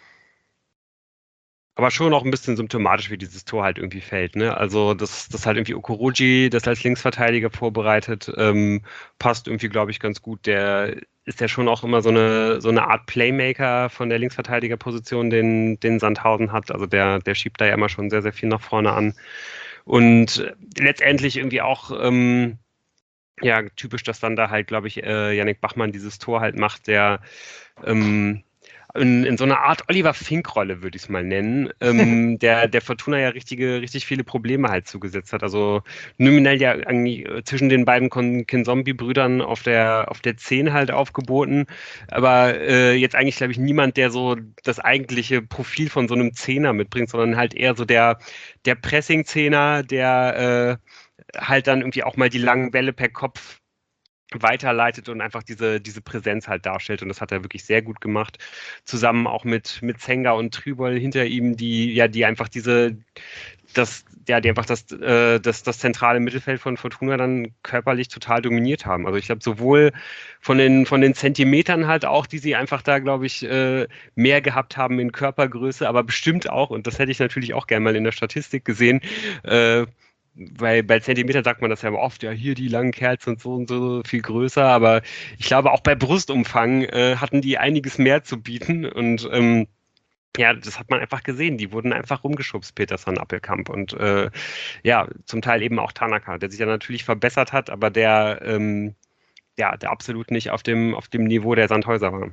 Aber schon noch ein bisschen symptomatisch, wie dieses Tor halt irgendwie fällt. Ne? Also, dass das halt irgendwie Okoroji das als Linksverteidiger vorbereitet, ähm, passt irgendwie, glaube ich, ganz gut. Der ist ja schon auch immer so eine, so eine Art Playmaker von der Linksverteidigerposition, den, den Sandhausen hat. Also der, der schiebt da ja immer schon sehr, sehr viel nach vorne an. Und letztendlich irgendwie auch ähm, ja, typisch, dass dann da halt, glaube ich, äh, Yannick Bachmann dieses Tor halt macht, der ähm, in, in so einer Art Oliver Fink-Rolle, würde ich es mal nennen, ähm, der, der Fortuna ja richtige, richtig viele Probleme halt zugesetzt hat. Also nominell ja irgendwie zwischen den beiden Kinzombie-Brüdern auf der, auf der zehn halt aufgeboten, aber äh, jetzt eigentlich, glaube ich, niemand, der so das eigentliche Profil von so einem Zehner mitbringt, sondern halt eher so der, der Pressing-Zehner, der äh, halt dann irgendwie auch mal die langen Bälle per Kopf weiterleitet und einfach diese, diese Präsenz halt darstellt. Und das hat er wirklich sehr gut gemacht. Zusammen auch mit, mit Zenga und Trübol hinter ihm, die ja, die einfach diese, das, ja, die einfach das, äh, das, das zentrale Mittelfeld von Fortuna dann körperlich total dominiert haben. Also ich glaube, sowohl von den, von den Zentimetern halt auch, die sie einfach da, glaube ich, äh, mehr gehabt haben in Körpergröße, aber bestimmt auch, und das hätte ich natürlich auch gerne mal in der Statistik gesehen, äh, Weil bei Zentimetern sagt man das ja oft, ja, hier die langen Kerls sind so und so viel größer, aber ich glaube, auch bei Brustumfang äh, hatten die einiges mehr zu bieten und ähm, ja, das hat man einfach gesehen. Die wurden einfach rumgeschubst, Peterson, Appelkamp und äh, ja, zum Teil eben auch Tanaka, der sich ja natürlich verbessert hat, aber der, ähm, ja, der absolut nicht auf dem, auf dem Niveau der Sandhäuser war.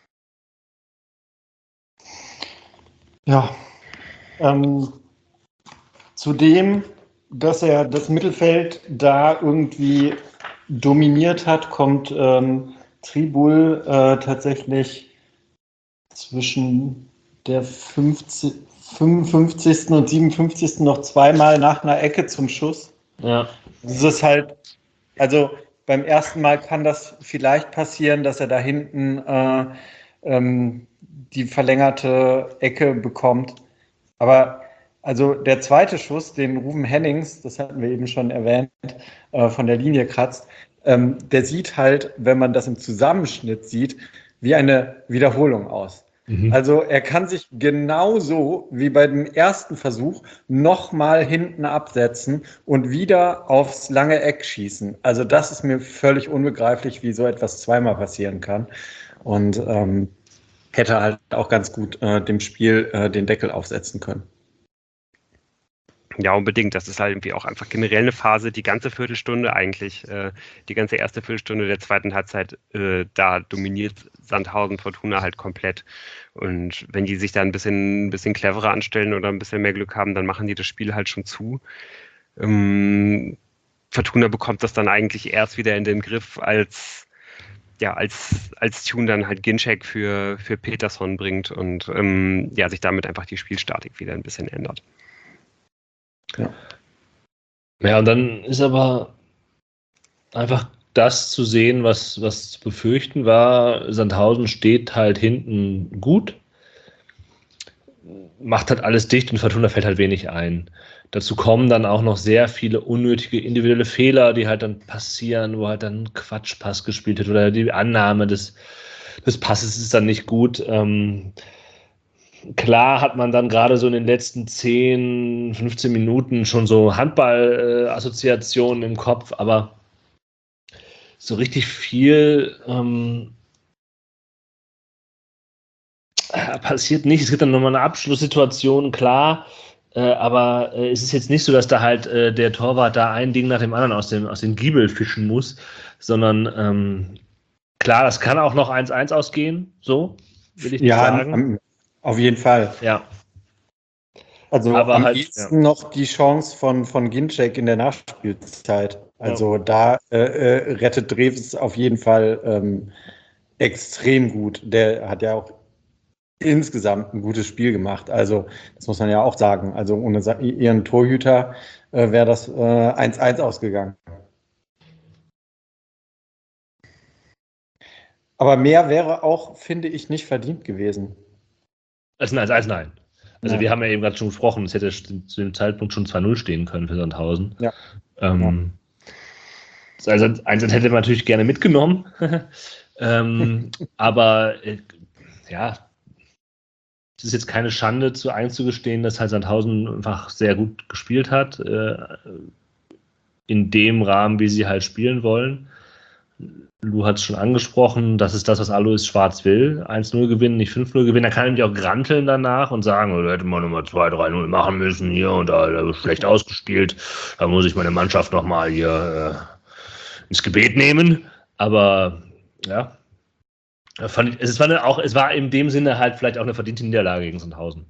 Ja. Ähm, zudem, dass er das Mittelfeld da irgendwie dominiert hat, kommt ähm, Tribul äh, tatsächlich zwischen der fünfzig, fünfundfünfzigsten und siebenundfünfzigsten noch zweimal nach einer Ecke zum Schuss. Ja. Das ist halt, also beim ersten Mal kann das vielleicht passieren, dass er da hinten äh, ähm, die verlängerte Ecke bekommt. Aber also der zweite Schuss, den Ruven Hennings, das hatten wir eben schon erwähnt, äh, von der Linie kratzt, ähm, der sieht halt, wenn man das im Zusammenschnitt sieht, wie eine Wiederholung aus. Mhm. Also er kann sich genauso wie bei dem ersten Versuch nochmal hinten absetzen und wieder aufs lange Eck schießen. Also das ist mir völlig unbegreiflich, wie so etwas zweimal passieren kann. Und ähm, hätte halt auch ganz gut äh, dem Spiel äh, den Deckel aufsetzen können. Ja, unbedingt. Das ist halt irgendwie auch einfach generell eine Phase, die ganze Viertelstunde eigentlich, äh, die ganze erste Viertelstunde der zweiten Halbzeit, äh, da dominiert Sandhausen Fortuna halt komplett. Und wenn die sich da ein bisschen, ein bisschen cleverer anstellen oder ein bisschen mehr Glück haben, dann machen die das Spiel halt schon zu. Ähm, Fortuna bekommt das dann eigentlich erst wieder in den Griff, als ja, als, als Tune dann halt Ginczek für, für Peterson bringt und ähm, ja, sich damit einfach die Spielstatik wieder ein bisschen ändert. Ja. Ja, und dann ist aber einfach das zu sehen, was, was zu befürchten war. Sandhausen steht halt hinten gut, macht halt alles dicht und Fortuna fällt halt wenig ein. Dazu kommen dann auch noch sehr viele unnötige individuelle Fehler, die halt dann passieren, wo halt dann Quatschpass gespielt wird oder die Annahme des, des Passes ist dann nicht gut. Ähm, Klar hat man dann gerade so in den letzten zehn, fünfzehn Minuten schon so Handball-Assoziationen im Kopf, aber so richtig viel ähm, passiert nicht. Es gibt dann nochmal eine Abschlusssituation, klar, äh, aber äh, es ist jetzt nicht so, dass da halt äh, der Torwart da ein Ding nach dem anderen aus dem, aus dem Giebel fischen muss, sondern ähm, klar, das kann auch noch eins eins ausgehen, so will ich nicht ja, sagen. Am, auf jeden Fall. Ja. Also aber am halt, ehesten ja. noch die Chance von, von Ginczek in der Nachspielzeit. Also ja. da äh, äh, rettet Dreves auf jeden Fall ähm, extrem gut. Der hat ja auch insgesamt ein gutes Spiel gemacht. Also das muss man ja auch sagen. Also ohne ihren Torhüter äh, wäre das äh, eins eins ausgegangen. Aber mehr wäre auch, finde ich, nicht verdient gewesen. Also nein, also nein. Also ja. Wir haben ja eben gerade schon gesprochen, es hätte zu dem Zeitpunkt schon zwei null stehen können für Sandhausen. Ja. Ähm, ja. Also eins hätte man natürlich gerne mitgenommen. ähm, aber äh, ja, es ist jetzt keine Schande zu einzugestehen, dass halt Sandhausen einfach sehr gut gespielt hat. Äh, in dem Rahmen, wie sie halt spielen wollen. Lou hat es schon angesprochen, das ist das, was Alois Schwarz will. eins null gewinnen, nicht fünf null gewinnen. Da kann er nämlich auch granteln danach und sagen, oh, da hätte man nochmal zwei drei null machen müssen hier und da, da schlecht ausgespielt. Da muss ich meine Mannschaft nochmal hier äh, ins Gebet nehmen. Aber ja, fand ich, es, war eine, auch, es war in dem Sinne halt vielleicht auch eine verdiente Niederlage gegen Sandhausen.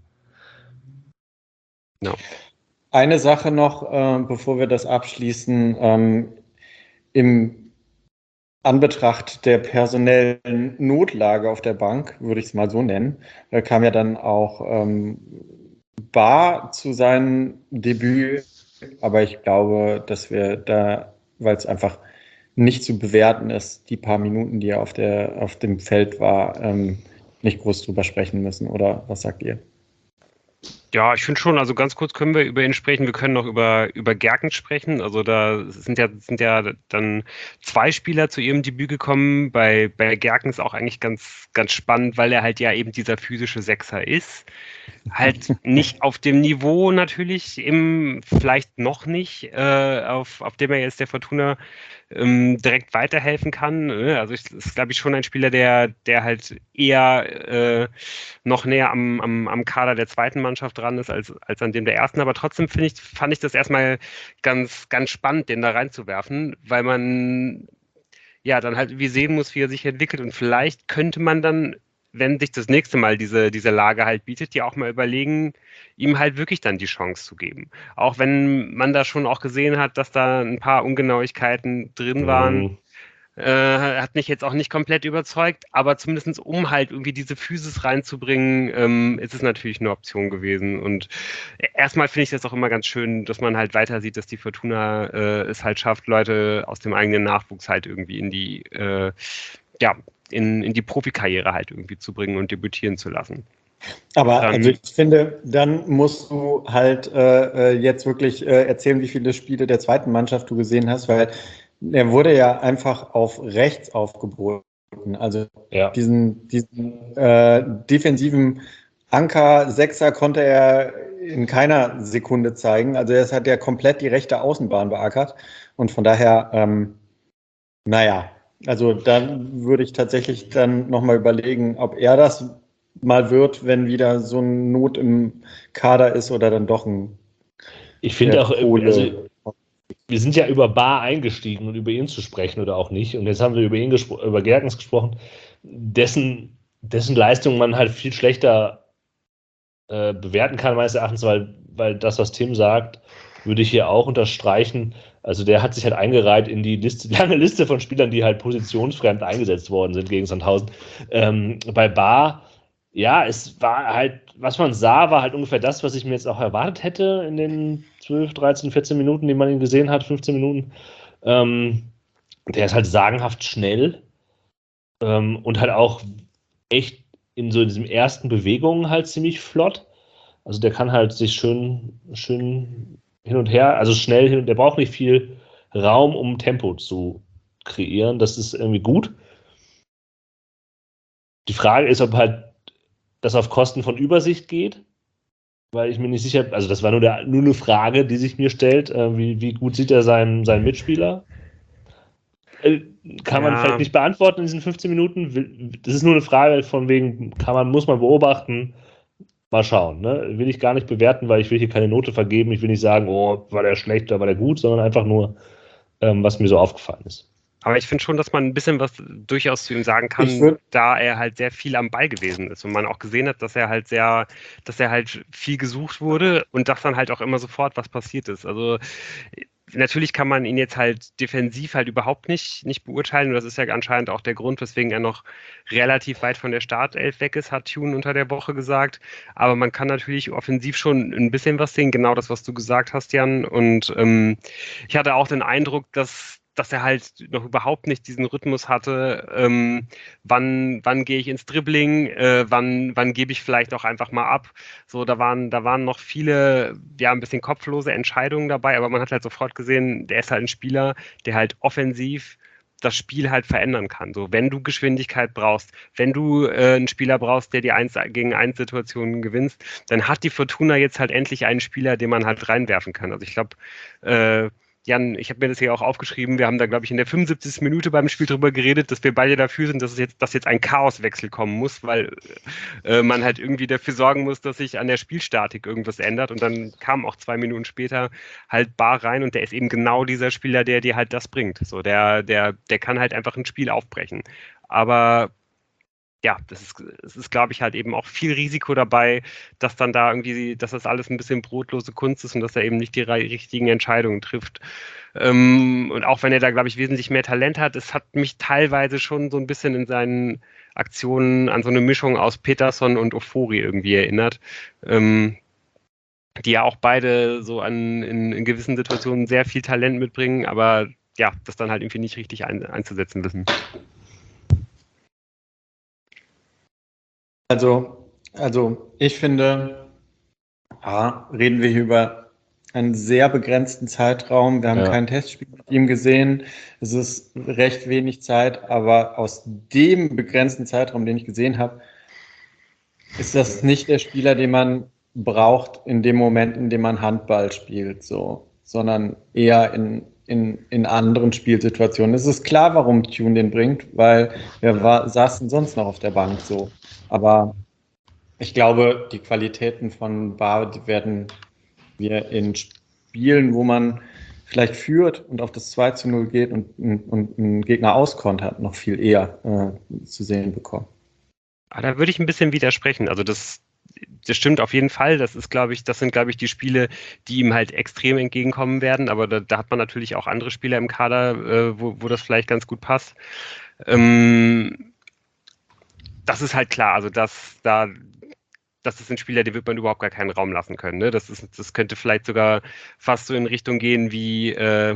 Ja. Eine Sache noch, äh, bevor wir das abschließen. Ähm, im Anbetracht der personellen Notlage auf der Bank, würde ich es mal so nennen, da kam ja dann auch ähm, Bar zu seinem Debüt, aber ich glaube, dass wir da, weil es einfach nicht zu bewerten ist, die paar Minuten, die er auf, der, auf dem Feld war, ähm, nicht groß drüber sprechen müssen, oder was sagt ihr? Ja, ich finde schon, also ganz kurz können wir über ihn sprechen. Wir können noch über, über Gerken sprechen. Also da sind ja, sind ja dann zwei Spieler zu ihrem Debüt gekommen. Bei, bei Gerken ist auch eigentlich ganz, ganz spannend, weil er halt ja eben dieser physische Sechser ist. Halt nicht auf dem Niveau natürlich, im, vielleicht noch nicht, äh, auf, auf dem er jetzt der Fortuna ähm, direkt weiterhelfen kann. Also ich, ist, glaube ich, schon ein Spieler, der, der halt eher äh, noch näher am, am, am Kader der zweiten Mannschaft dran ist, als, als an dem der ersten. Aber trotzdem finde ich, fand ich das erstmal ganz, ganz spannend, den da reinzuwerfen, weil man ja dann halt wie sehen muss, wie er sich entwickelt. Und vielleicht könnte man dann, wenn sich das nächste Mal diese, diese Lage halt bietet, ja auch mal überlegen, ihm halt wirklich dann die Chance zu geben. Auch wenn man da schon auch gesehen hat, dass da ein paar Ungenauigkeiten drin waren. Mhm. Äh, hat mich jetzt auch nicht komplett überzeugt, aber zumindest um halt irgendwie diese Physis reinzubringen, ähm, ist es natürlich eine Option gewesen. Und erstmal finde ich das auch immer ganz schön, dass man halt weiter sieht, dass die Fortuna äh, es halt schafft, Leute aus dem eigenen Nachwuchs halt irgendwie in die, äh, ja, in, in die Profikarriere halt irgendwie zu bringen und debütieren zu lassen. Aber Dann- also ich finde, dann musst du halt äh, jetzt wirklich äh, erzählen, wie viele Spiele der zweiten Mannschaft du gesehen hast, weil er wurde ja einfach auf rechts aufgeboten. Also Ja. diesen, diesen äh, defensiven Anker, Sechser konnte er in keiner Sekunde zeigen. Also es hat ja komplett die rechte Außenbahn beackert. Und von daher, ähm, naja, also dann würde ich tatsächlich dann nochmal überlegen, ob er das mal wird, wenn wieder so eine Not im Kader ist oder dann doch ein Ich finde der auch, äh, Pole. also wir sind ja über Bar eingestiegen und über ihn zu sprechen oder auch nicht. Und jetzt haben wir über ihn gespro- über Gerkens gesprochen, dessen, dessen Leistung man halt viel schlechter äh, bewerten kann, meines Erachtens, weil, weil das, was Tim sagt, würde ich hier auch unterstreichen. Also der hat sich halt eingereiht in die Liste, lange Liste von Spielern, die halt positionsfremd eingesetzt worden sind gegen Sandhausen. Ähm, bei Bar, ja, es war halt, was man sah, war halt ungefähr das, was ich mir jetzt auch erwartet hätte in den zwölf, dreizehn, vierzehn Minuten, die man ihn gesehen hat, fünfzehn Minuten. Ähm, der ist halt sagenhaft schnell ähm, und halt auch echt in so diesen ersten Bewegungen halt ziemlich flott. Also der kann halt sich schön, schön hin und her, also schnell hin und der braucht nicht viel Raum, um Tempo zu kreieren. Das ist irgendwie gut. Die Frage ist, ob halt das auf Kosten von Übersicht geht, weil ich mir nicht sicher, also das war nur, der, nur eine Frage, die sich mir stellt, äh, wie, wie gut sieht er seinen, seinen Mitspieler? Äh, kann man Ja. vielleicht nicht beantworten in diesen fünfzehn Minuten. Will- Das ist nur eine Frage von wegen, kann man, muss man beobachten. Mal schauen, ne? Will ich gar nicht bewerten, weil ich will hier keine Note vergeben. Ich will nicht sagen, oh, war der schlecht oder war der gut, sondern einfach nur, ähm, was mir so aufgefallen ist. Aber ich finde schon, dass man ein bisschen was durchaus zu ihm sagen Ich kann, würd- da er halt sehr viel am Ball gewesen ist und man auch gesehen hat, dass er halt sehr, dass er halt viel gesucht wurde und dass dann halt auch immer sofort was passiert ist. Also äh, natürlich kann man ihn jetzt halt defensiv halt überhaupt nicht, nicht beurteilen und das ist ja anscheinend auch der Grund, weswegen er noch relativ weit von der Startelf weg ist, hat Tune unter der Woche gesagt. Aber man kann natürlich offensiv schon ein bisschen was sehen, genau das, was du gesagt hast, Jan. Und ähm, ich hatte auch den Eindruck, dass dass er halt noch überhaupt nicht diesen Rhythmus hatte, ähm, wann, wann gehe ich ins Dribbling, äh, wann, wann gebe ich vielleicht auch einfach mal ab. So, da waren, da waren noch viele, ja, ein bisschen kopflose Entscheidungen dabei, aber man hat halt sofort gesehen, der ist halt ein Spieler, der halt offensiv das Spiel halt verändern kann. So, wenn du Geschwindigkeit brauchst, wenn du äh, einen Spieler brauchst, der die eins gegen eins Situationen gewinnst, dann hat die Fortuna jetzt halt endlich einen Spieler, den man halt reinwerfen kann. Also ich glaube, äh, Jan, ich habe mir das hier auch aufgeschrieben, wir haben da, glaube ich, in der fünfundsiebzigsten Minute beim Spiel drüber geredet, dass wir beide dafür sind, dass es jetzt, dass jetzt ein Chaoswechsel kommen muss, weil äh, man halt irgendwie dafür sorgen muss, dass sich an der Spielstatik irgendwas ändert. Und dann kam auch zwei Minuten später halt Bar rein und der ist eben genau dieser Spieler, der dir halt das bringt. So, der, der, der kann halt einfach ein Spiel aufbrechen. Aber ja, das ist, es ist, glaube ich, halt eben auch viel Risiko dabei, dass dann da irgendwie, dass das alles ein bisschen brotlose Kunst ist und dass er eben nicht die richtigen Entscheidungen trifft. Ähm, und auch wenn er da, glaube ich, wesentlich mehr Talent hat, es hat mich teilweise schon so ein bisschen in seinen Aktionen an so eine Mischung aus Peterson und Ofori irgendwie erinnert, ähm, die ja auch beide so an, in, in gewissen Situationen sehr viel Talent mitbringen, aber ja, das dann halt irgendwie nicht richtig ein, einzusetzen wissen. Also, also ich finde, ja, reden wir hier über einen sehr begrenzten Zeitraum. Wir haben Ja. kein Testspiel mit ihm gesehen. Es ist recht wenig Zeit, aber aus dem begrenzten Zeitraum, den ich gesehen habe, ist das nicht der Spieler, den man braucht in dem Moment, in dem man Handball spielt, so, sondern eher in, in, in anderen Spielsituationen. Es ist klar, warum Tune den bringt, weil wir war, saßen sonst noch auf der Bank so. Aber ich glaube, die Qualitäten von Bar, die werden wir in Spielen, wo man vielleicht führt und auf das zwei zu null geht und, und einen Gegner auskontert, noch viel eher äh, zu sehen bekommen. Aber da würde ich ein bisschen widersprechen. Also das, das stimmt auf jeden Fall. Das ist, glaube ich, das sind, glaube ich, die Spiele, die ihm halt extrem entgegenkommen werden. Aber da, da hat man natürlich auch andere Spieler im Kader, äh, wo, wo das vielleicht ganz gut passt. Ähm, das ist halt klar. Also das, da, das ist ein Spieler, dem wird man überhaupt gar keinen Raum lassen können. Ne? Das ist, das könnte vielleicht sogar fast so in Richtung gehen wie, äh,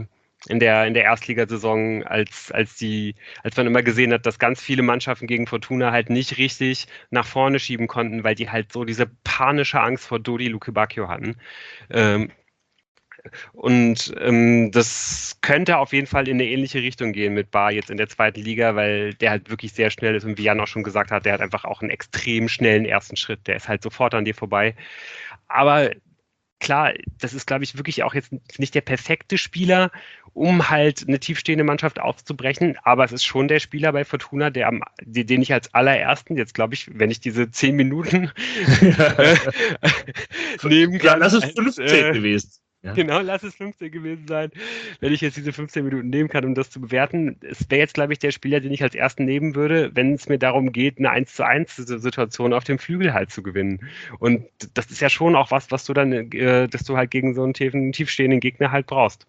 in der, in der Erstligasaison, als, als, die, als man immer gesehen hat, dass ganz viele Mannschaften gegen Fortuna halt nicht richtig nach vorne schieben konnten, weil die halt so diese panische Angst vor Dodi Lukebakio hatten. Ähm, und ähm, das könnte auf jeden Fall in eine ähnliche Richtung gehen mit Bar jetzt in der zweiten Liga, weil der halt wirklich sehr schnell ist und wie Jan auch schon gesagt hat, der hat einfach auch einen extrem schnellen ersten Schritt. Der ist halt sofort an dir vorbei. Aber klar, das ist, glaube ich, wirklich auch jetzt nicht der perfekte Spieler, um halt eine tiefstehende Mannschaft aufzubrechen, aber es ist schon der Spieler bei Fortuna, der am, den ich als allerersten, jetzt glaube ich, wenn ich diese zehn Minuten äh, nehmen kann. Ja, lass es fünfzehn als, äh, gewesen. Ja. Genau, lass es fünfzehn gewesen sein, wenn ich jetzt diese fünfzehn Minuten nehmen kann, um das zu bewerten. Es wäre jetzt, glaube ich, der Spieler, den ich als ersten nehmen würde, wenn es mir darum geht, eine eins zu eins Situation auf dem Flügel halt zu gewinnen. Und das ist ja schon auch was, was du dann, äh, dass du halt gegen so einen tiefen, tiefstehenden Gegner halt brauchst.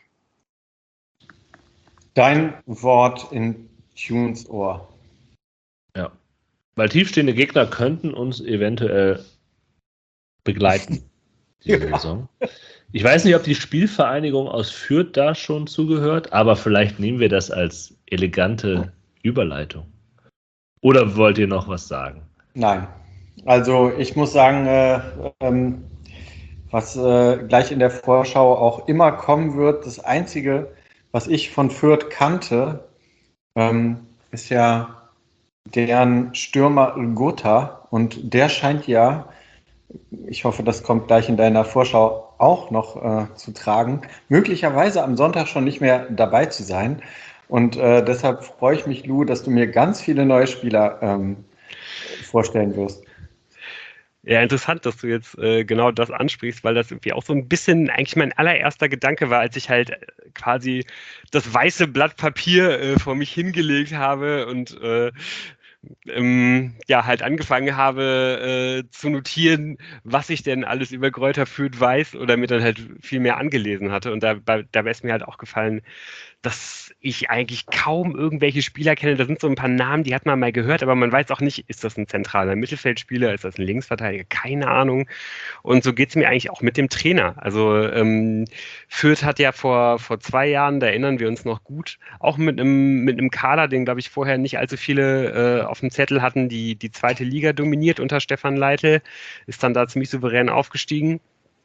Dein Wort in Tunes Ohr. Ja, weil tiefstehende Gegner könnten uns eventuell begleiten diese Ja. Saison. Ich weiß nicht, ob die Spielvereinigung aus Fürth da schon zugehört, aber vielleicht nehmen wir das als elegante Überleitung. Oder wollt ihr noch was sagen? Nein. Also ich muss sagen, äh, ähm, was äh, gleich in der Vorschau auch immer kommen wird, das Einzige, was ich von Fürth kannte, ähm, ist ja deren Stürmer Gotha. Und der scheint ja, ich hoffe, das kommt gleich in deiner Vorschau auch noch äh, zu tragen, möglicherweise am Sonntag schon nicht mehr dabei zu sein. Und äh, deshalb freue ich mich, Lou, dass du mir ganz viele neue Spieler ähm, vorstellen wirst. Ja, interessant, dass du jetzt äh, genau das ansprichst, weil das irgendwie auch so ein bisschen eigentlich mein allererster Gedanke war, als ich halt äh, quasi das weiße Blatt Papier äh, vor mich hingelegt habe und äh, ähm, ja, halt angefangen habe äh, zu notieren, was ich denn alles über Greuther Fürth weiß oder mir dann halt viel mehr angelesen hatte. Und da, da wäre es mir halt auch gefallen, dass ich eigentlich kaum irgendwelche Spieler kenne. Da sind so ein paar Namen, die hat man mal gehört, aber man weiß auch nicht, ist das ein zentraler Mittelfeldspieler, ist das ein Linksverteidiger? Keine Ahnung. Und so geht es mir eigentlich auch mit dem Trainer. Also ähm, Fürth hat ja vor, vor zwei Jahren, da erinnern wir uns noch gut, auch mit einem, mit einem Kader, den, glaube ich, vorher nicht allzu viele äh, auf dem Zettel hatten, die, die zweite Liga dominiert unter Stefan Leitl, ist dann da ziemlich souverän aufgestiegen.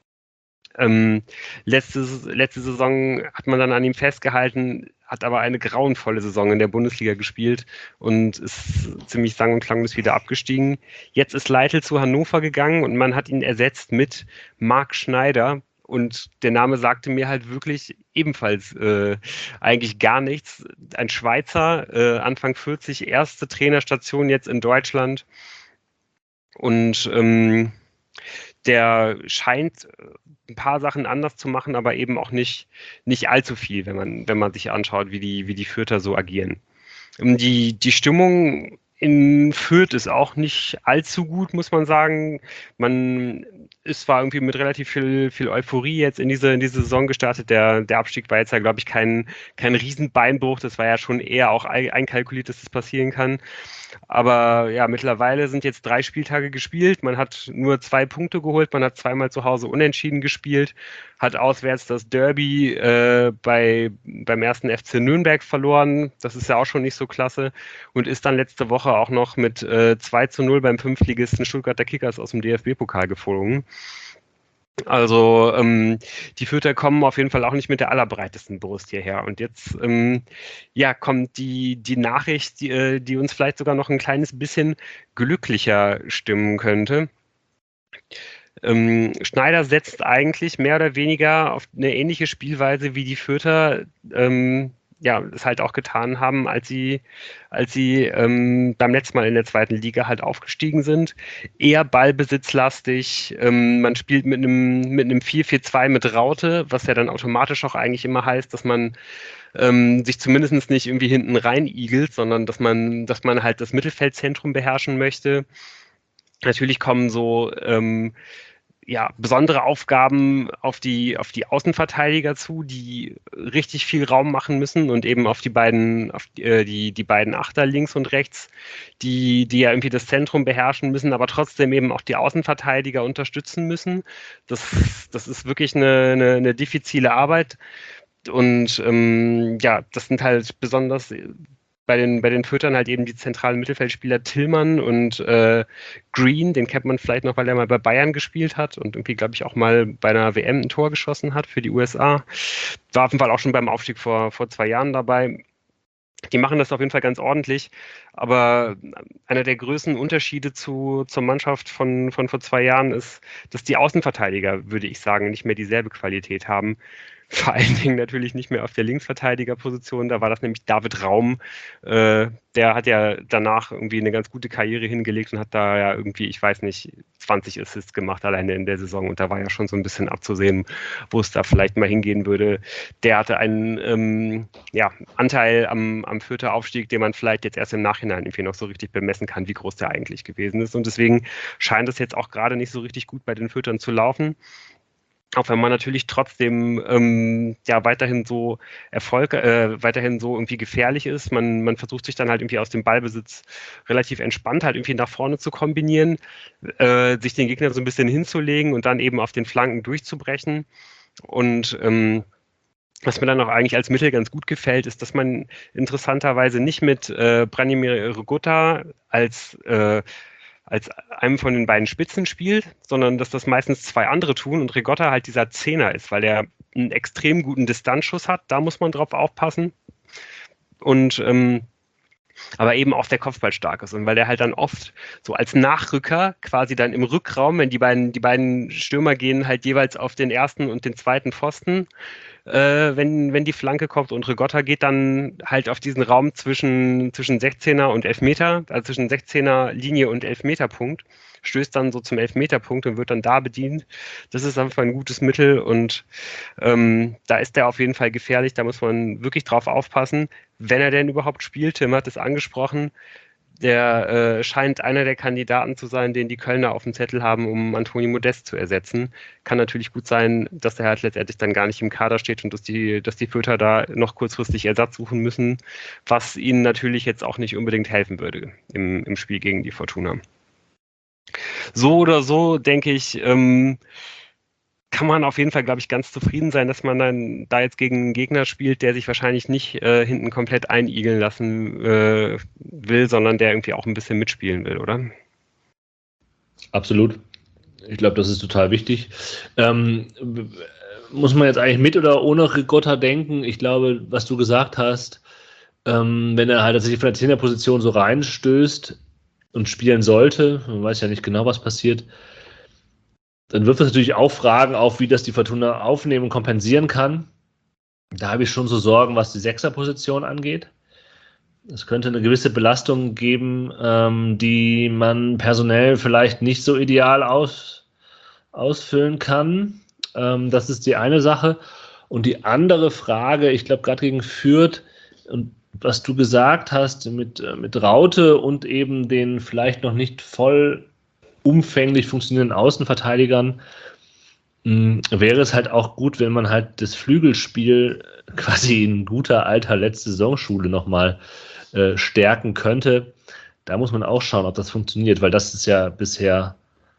Ähm, letzte, letzte Saison hat man dann an ihm festgehalten, hat aber eine grauenvolle Saison in der Bundesliga gespielt und ist ziemlich sang- und klanglos wieder abgestiegen. Jetzt ist Leitl zu Hannover gegangen und man hat ihn ersetzt mit Marc Schneider. Und der Name sagte mir halt wirklich ebenfalls äh, eigentlich gar nichts. Ein Schweizer, äh, Anfang vierzig, erste Trainerstation jetzt in Deutschland. Und ähm, der scheint ein paar Sachen anders zu machen, aber eben auch nicht, nicht allzu viel, wenn man, wenn man sich anschaut, wie die, wie die Fürther so agieren. Die, die Stimmung in Fürth ist auch nicht allzu gut, muss man sagen. Man ist zwar irgendwie mit relativ viel, viel Euphorie jetzt in diese, in diese Saison gestartet. Der, der Abstieg war jetzt ja, glaube ich, kein, kein Riesenbeinbruch. Das war ja schon eher auch einkalkuliert, dass das passieren kann. Aber ja, mittlerweile sind jetzt drei Spieltage gespielt. Man hat nur zwei Punkte geholt. Man hat zweimal zu Hause unentschieden gespielt, hat auswärts das Derby äh, bei, beim ersten F C Nürnberg verloren. Das ist ja auch schon nicht so klasse. Und ist dann letzte Woche auch noch mit äh, zwei zu null beim Fünftligisten Stuttgarter Kickers aus dem D F B-Pokal geflogen. Also ähm, die Fürther kommen auf jeden Fall auch nicht mit der allerbreitesten Brust hierher. Und jetzt ähm, ja, kommt die, die Nachricht, die, äh, die uns vielleicht sogar noch ein kleines bisschen glücklicher stimmen könnte. Ähm, Schneider setzt eigentlich mehr oder weniger auf eine ähnliche Spielweise wie die Fürther ähm, ja, es halt auch getan haben, als sie, als sie ähm, beim letzten Mal in der zweiten Liga halt aufgestiegen sind. Eher ballbesitzlastig. Ähm, man spielt mit einem, mit einem vier vier zwei mit Raute, was ja dann automatisch auch eigentlich immer heißt, dass man ähm, sich zumindest nicht irgendwie hinten rein igelt, sondern dass man, dass man halt das Mittelfeldzentrum beherrschen möchte. Natürlich kommen so ähm, ja, besondere Aufgaben auf die, auf die Außenverteidiger zu, die richtig viel Raum machen müssen und eben auf die beiden, auf die, äh, die, die beiden Achter links und rechts, die, die ja irgendwie das Zentrum beherrschen müssen, aber trotzdem eben auch die Außenverteidiger unterstützen müssen. Das, das ist wirklich eine, eine, eine diffizile Arbeit. und ähm, ja, das sind halt besonders bei den, bei den Fürthern halt eben die zentralen Mittelfeldspieler Tillmann und äh, Green, den kennt man vielleicht noch, weil er mal bei Bayern gespielt hat und irgendwie, glaube ich, auch mal bei einer W M ein Tor geschossen hat für die U S A. War auf jeden Fall auch schon beim Aufstieg vor, vor zwei Jahren dabei. Die machen das auf jeden Fall ganz ordentlich, aber einer der größten Unterschiede zu, zur Mannschaft von, von vor zwei Jahren ist, dass die Außenverteidiger, würde ich sagen, nicht mehr dieselbe Qualität haben. Vor allen Dingen natürlich nicht mehr auf der Linksverteidigerposition. Da war das nämlich David Raum. Äh, der hat ja danach irgendwie eine ganz gute Karriere hingelegt und hat da ja irgendwie, ich weiß nicht, zwanzig Assists gemacht alleine in der Saison. Und da war ja schon so ein bisschen abzusehen, wo es da vielleicht mal hingehen würde. Der hatte einen ähm, ja, Anteil am, am Fürther Aufstieg, den man vielleicht jetzt erst im Nachhinein irgendwie noch so richtig bemessen kann, wie groß der eigentlich gewesen ist. Und deswegen scheint es jetzt auch gerade nicht so richtig gut bei den Fürthern zu laufen. Auch wenn man natürlich trotzdem ähm, ja weiterhin so Erfolg, äh, weiterhin so irgendwie gefährlich ist. Man, man versucht sich dann halt irgendwie aus dem Ballbesitz relativ entspannt halt irgendwie nach vorne zu kombinieren, äh, sich den Gegner so ein bisschen hinzulegen und dann eben auf den Flanken durchzubrechen. Und ähm, was mir dann auch eigentlich als Mittel ganz gut gefällt, ist, dass man interessanterweise nicht mit äh, Branimir Rogota als äh, als einem von den beiden Spitzen spielt, sondern dass das meistens zwei andere tun und Rigotta halt dieser Zehner ist, weil er einen extrem guten Distanzschuss hat, da muss man drauf aufpassen und ähm, aber eben auch der Kopfball stark ist und weil der halt dann oft so als Nachrücker quasi dann im Rückraum, wenn die beiden, die beiden Stürmer gehen halt jeweils auf den ersten und den zweiten Pfosten, äh, wenn, wenn die Flanke kommt und Rigotta geht dann halt auf diesen Raum zwischen, zwischen sechzehner und Elfmeter, also zwischen sechzehner Linie und Elfmeterpunkt, stößt dann so zum Elfmeterpunkt und wird dann da bedient. Das ist einfach ein gutes Mittel und ähm, da ist der auf jeden Fall gefährlich, da muss man wirklich drauf aufpassen, wenn er denn überhaupt spielt. Tim hat es angesprochen, der äh, scheint einer der Kandidaten zu sein, den die Kölner auf dem Zettel haben, um Anthony Modest zu ersetzen. Kann natürlich gut sein, dass er halt letztendlich dann gar nicht im Kader steht und dass die, dass die Fürther da noch kurzfristig Ersatz suchen müssen, was ihnen natürlich jetzt auch nicht unbedingt helfen würde im, im Spiel gegen die Fortuna. So oder so, denke ich, ähm, kann man auf jeden Fall, glaube ich, ganz zufrieden sein, dass man dann da jetzt gegen einen Gegner spielt, der sich wahrscheinlich nicht äh, hinten komplett einigeln lassen äh, will, sondern der irgendwie auch ein bisschen mitspielen will, oder? Absolut. Ich glaube, das ist total wichtig. Ähm, muss man jetzt eigentlich mit oder ohne Rigotta denken? Ich glaube, was du gesagt hast, ähm, wenn er halt tatsächlich von der Zehnerposition so reinstößt und spielen sollte, man weiß ja nicht genau, was passiert, dann wirft es natürlich auch Fragen auf, wie das die Fortuna aufnehmen und kompensieren kann. Da habe ich schon so Sorgen, was die Sechserposition angeht. Es könnte eine gewisse Belastung geben, ähm, die man personell vielleicht nicht so ideal aus, ausfüllen kann. Ähm, das ist die eine Sache. Und die andere Frage, ich glaube, gerade gegen Fürth, und was du gesagt hast mit, mit Raute und eben den vielleicht noch nicht voll umfänglich funktionierenden Außenverteidigern, mh, wäre es halt auch gut, wenn man halt das Flügelspiel quasi in guter alter letzte Saisonschule nochmal äh, stärken könnte. Da muss man auch schauen, ob das funktioniert, weil das ist ja bisher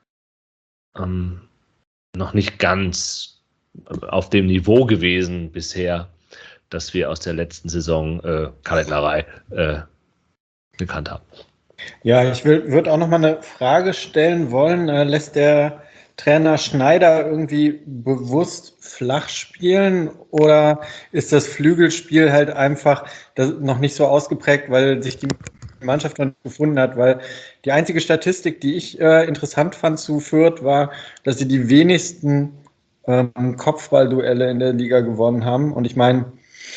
ähm, noch nicht ganz auf dem Niveau gewesen bisher, das wir aus der letzten Saison äh, Kalenderei äh, gekannt haben. Ja, ich würde auch noch mal eine Frage stellen wollen. Äh, lässt der Trainer Schneider irgendwie bewusst flach spielen oder ist das Flügelspiel halt einfach das noch nicht so ausgeprägt, weil sich die Mannschaft noch nicht gefunden hat? Weil die einzige Statistik, die ich äh, interessant fand zu Fürth, war, dass sie die wenigsten ähm, Kopfballduelle in der Liga gewonnen haben. Und ich meine,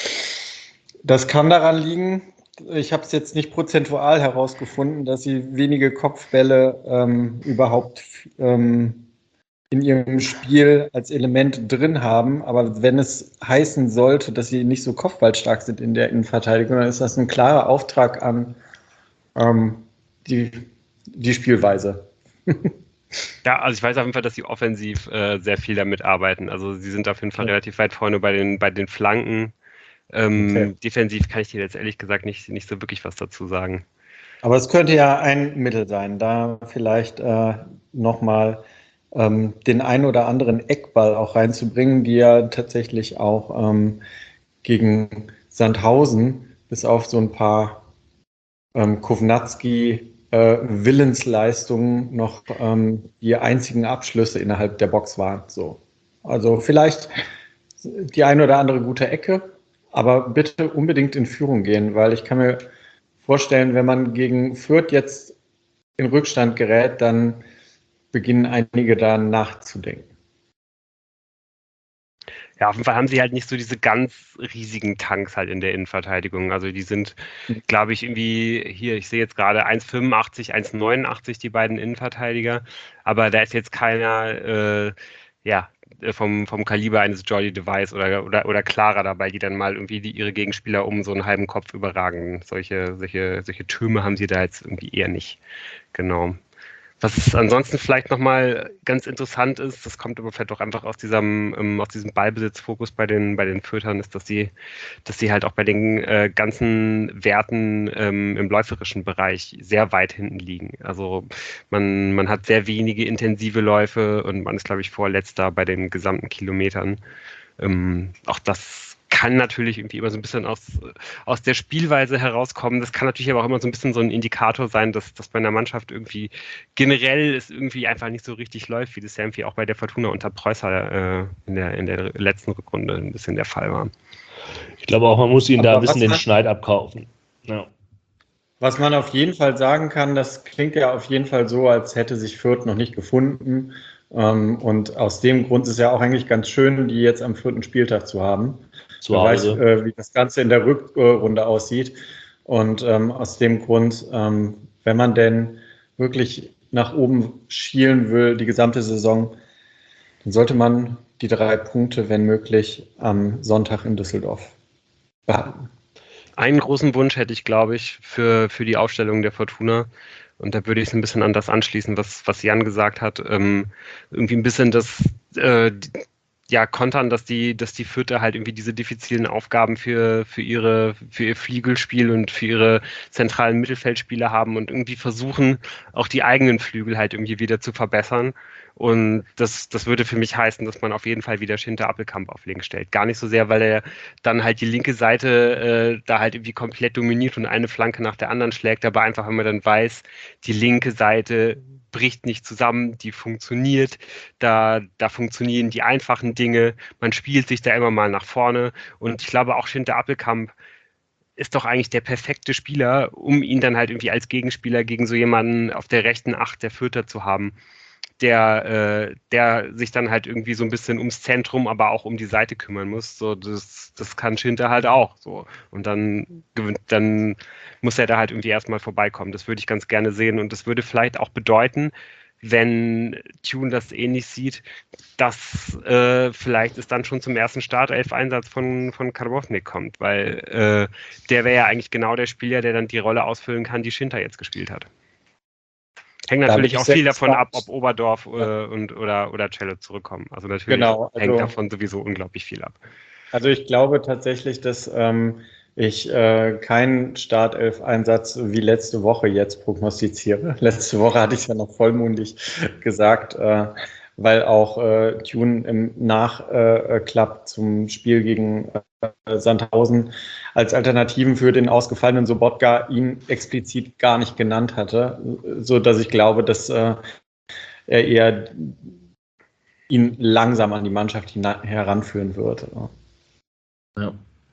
das kann daran liegen, ich habe es jetzt nicht prozentual herausgefunden, dass sie wenige Kopfbälle ähm, überhaupt ähm, in ihrem Spiel als Element drin haben. Aber wenn es heißen sollte, dass sie nicht so kopfballstark sind in der Innenverteidigung, dann ist das ein klarer Auftrag an ähm, die, die Spielweise. Ja, also ich weiß auf jeden Fall, dass sie offensiv äh, sehr viel damit arbeiten. Also sie sind auf jeden Fall Ja. relativ weit vorne bei den, bei den Flanken. Ähm, Okay. Defensiv kann ich dir jetzt ehrlich gesagt nicht, nicht so wirklich was dazu sagen. Aber es könnte ja ein Mittel sein, da vielleicht äh, nochmal ähm, den einen oder anderen Eckball auch reinzubringen, die ja tatsächlich auch ähm, gegen Sandhausen bis auf so ein paar ähm, Kovnatski äh, Willensleistungen noch ähm, die einzigen Abschlüsse innerhalb der Box waren. So. Also vielleicht die eine oder andere gute Ecke, aber bitte unbedingt in Führung gehen, weil ich kann mir vorstellen, wenn man gegen Fürth jetzt in Rückstand gerät, dann beginnen einige da nachzudenken. Ja, auf jeden Fall haben sie halt nicht so diese ganz riesigen Tanks halt in der Innenverteidigung. Also die sind, glaube ich, irgendwie hier, ich sehe jetzt gerade eins Komma fünfundachtzig, eins Komma neunundachtzig, die beiden Innenverteidiger. Aber da ist jetzt keiner, äh, ja, vom, vom Kaliber eines Jordi Device oder, oder, oder Clara dabei, die dann mal irgendwie die, ihre Gegenspieler um so einen halben Kopf überragen. Solche, solche, solche Türme haben sie da jetzt irgendwie eher nicht. Genau. Was ansonsten vielleicht nochmal ganz interessant ist, das kommt aber vielleicht auch einfach aus diesem, ähm, aus diesem Ballbesitzfokus bei den, bei den Fürthern, ist, dass sie, dass sie halt auch bei den äh, ganzen Werten ähm, im läuferischen Bereich sehr weit hinten liegen. Also man, man hat sehr wenige intensive Läufe und man ist, glaube ich, vorletzter bei den gesamten Kilometern. Ähm, auch das kann natürlich irgendwie immer so ein bisschen aus, aus der Spielweise herauskommen. Das kann natürlich aber auch immer so ein bisschen so ein Indikator sein, dass, dass bei einer Mannschaft irgendwie generell es irgendwie einfach nicht so richtig läuft, wie das ja irgendwie auch bei der Fortuna unter Preußer äh, in, der, in der letzten Rückrunde ein bisschen der Fall war. Ich glaube auch, man muss ihnen da Aber ein bisschen was den man- Schneid abkaufen. Ja. Was man auf jeden Fall sagen kann, das klingt ja auf jeden Fall so, als hätte sich Fürth noch nicht gefunden. Ähm, und aus dem Grund ist es ja auch eigentlich ganz schön, die jetzt am vierten Spieltag zu haben. Zu Wer weiß, Hause. äh, wie das Ganze in der Rückrunde aussieht. Und ähm, aus dem Grund, ähm, wenn man denn wirklich nach oben schielen will, die gesamte Saison, dann sollte man die drei Punkte, wenn möglich, am Sonntag in Düsseldorf behalten. Einen großen Wunsch hätte ich, glaube ich, für, für die Aufstellung der Fortuna. Und da würde ich es ein bisschen an das anschließen, was, was Jan gesagt hat. Ähm, irgendwie ein bisschen das, äh, ja, kontern, dass die, dass die Fürther halt irgendwie diese diffizilen Aufgaben für, für ihre, für ihr Flügelspiel und für ihre zentralen Mittelfeldspieler haben und irgendwie versuchen, auch die eigenen Flügel halt irgendwie wieder zu verbessern. Und das, das würde für mich heißen, dass man auf jeden Fall wieder Schinter Appelkamp auf links stellt. Gar nicht so sehr, weil er dann halt die linke Seite äh, da halt irgendwie komplett dominiert und eine Flanke nach der anderen schlägt, aber einfach, wenn man dann weiß, die linke Seite bricht nicht zusammen, die funktioniert, da, da funktionieren die einfachen Dinge, man spielt sich da immer mal nach vorne und ich glaube auch Schinter Appelkamp ist doch eigentlich der perfekte Spieler, um ihn dann halt irgendwie als Gegenspieler gegen so jemanden auf der rechten Acht der Fürther zu haben, der, äh, der sich dann halt irgendwie so ein bisschen ums Zentrum, aber auch um die Seite kümmern muss. So, das, das kann Schinter halt auch. So. Und dann, dann muss er da halt irgendwie erstmal vorbeikommen. Das würde ich ganz gerne sehen. Und das würde vielleicht auch bedeuten, wenn Tune das ähnlich sieht, dass äh, vielleicht es dann schon zum ersten Startelf-Einsatz von, von Karbovnik kommt, weil äh, der wäre ja eigentlich genau der Spieler, der dann die Rolle ausfüllen kann, die Schinter jetzt gespielt hat. Hängt natürlich auch viel davon ab, ob Oberdorf äh, und, oder, oder Cello zurückkommen. Also natürlich genau, also, hängt davon sowieso unglaublich viel ab. Also ich glaube tatsächlich, dass ähm, ich äh, keinen Startelf-Einsatz wie letzte Woche jetzt prognostiziere. Letzte Woche hatte ich es ja noch vollmundig gesagt, äh, weil auch äh, Tune im Nachklapp äh, zum Spiel gegen äh, Sandhausen als Alternativen für den ausgefallenen Sobotka ihn explizit gar nicht genannt hatte, so dass ich glaube, dass äh, er eher ihn langsam an die Mannschaft heranführen wird. Ja.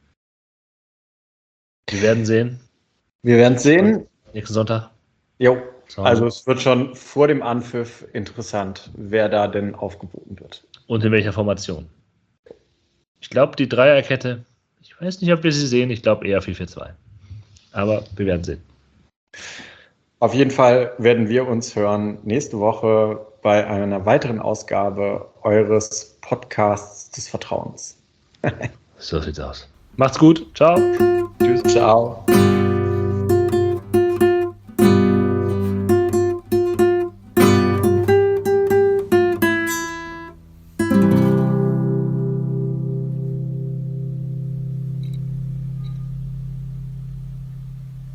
Wir werden sehen. Wir werden sehen. Nächsten Sonntag. Jo. Also es wird schon vor dem Anpfiff interessant, wer da denn aufgeboten wird. Und in welcher Formation. Ich glaube, die Dreierkette, ich weiß nicht, ob wir sie sehen, ich glaube eher vier vier zwei. Aber wir werden sehen. Auf jeden Fall werden wir uns hören nächste Woche bei einer weiteren Ausgabe eures Podcasts des Vertrauens. So sieht's aus. Macht's gut. Ciao. Tschüss. Ciao.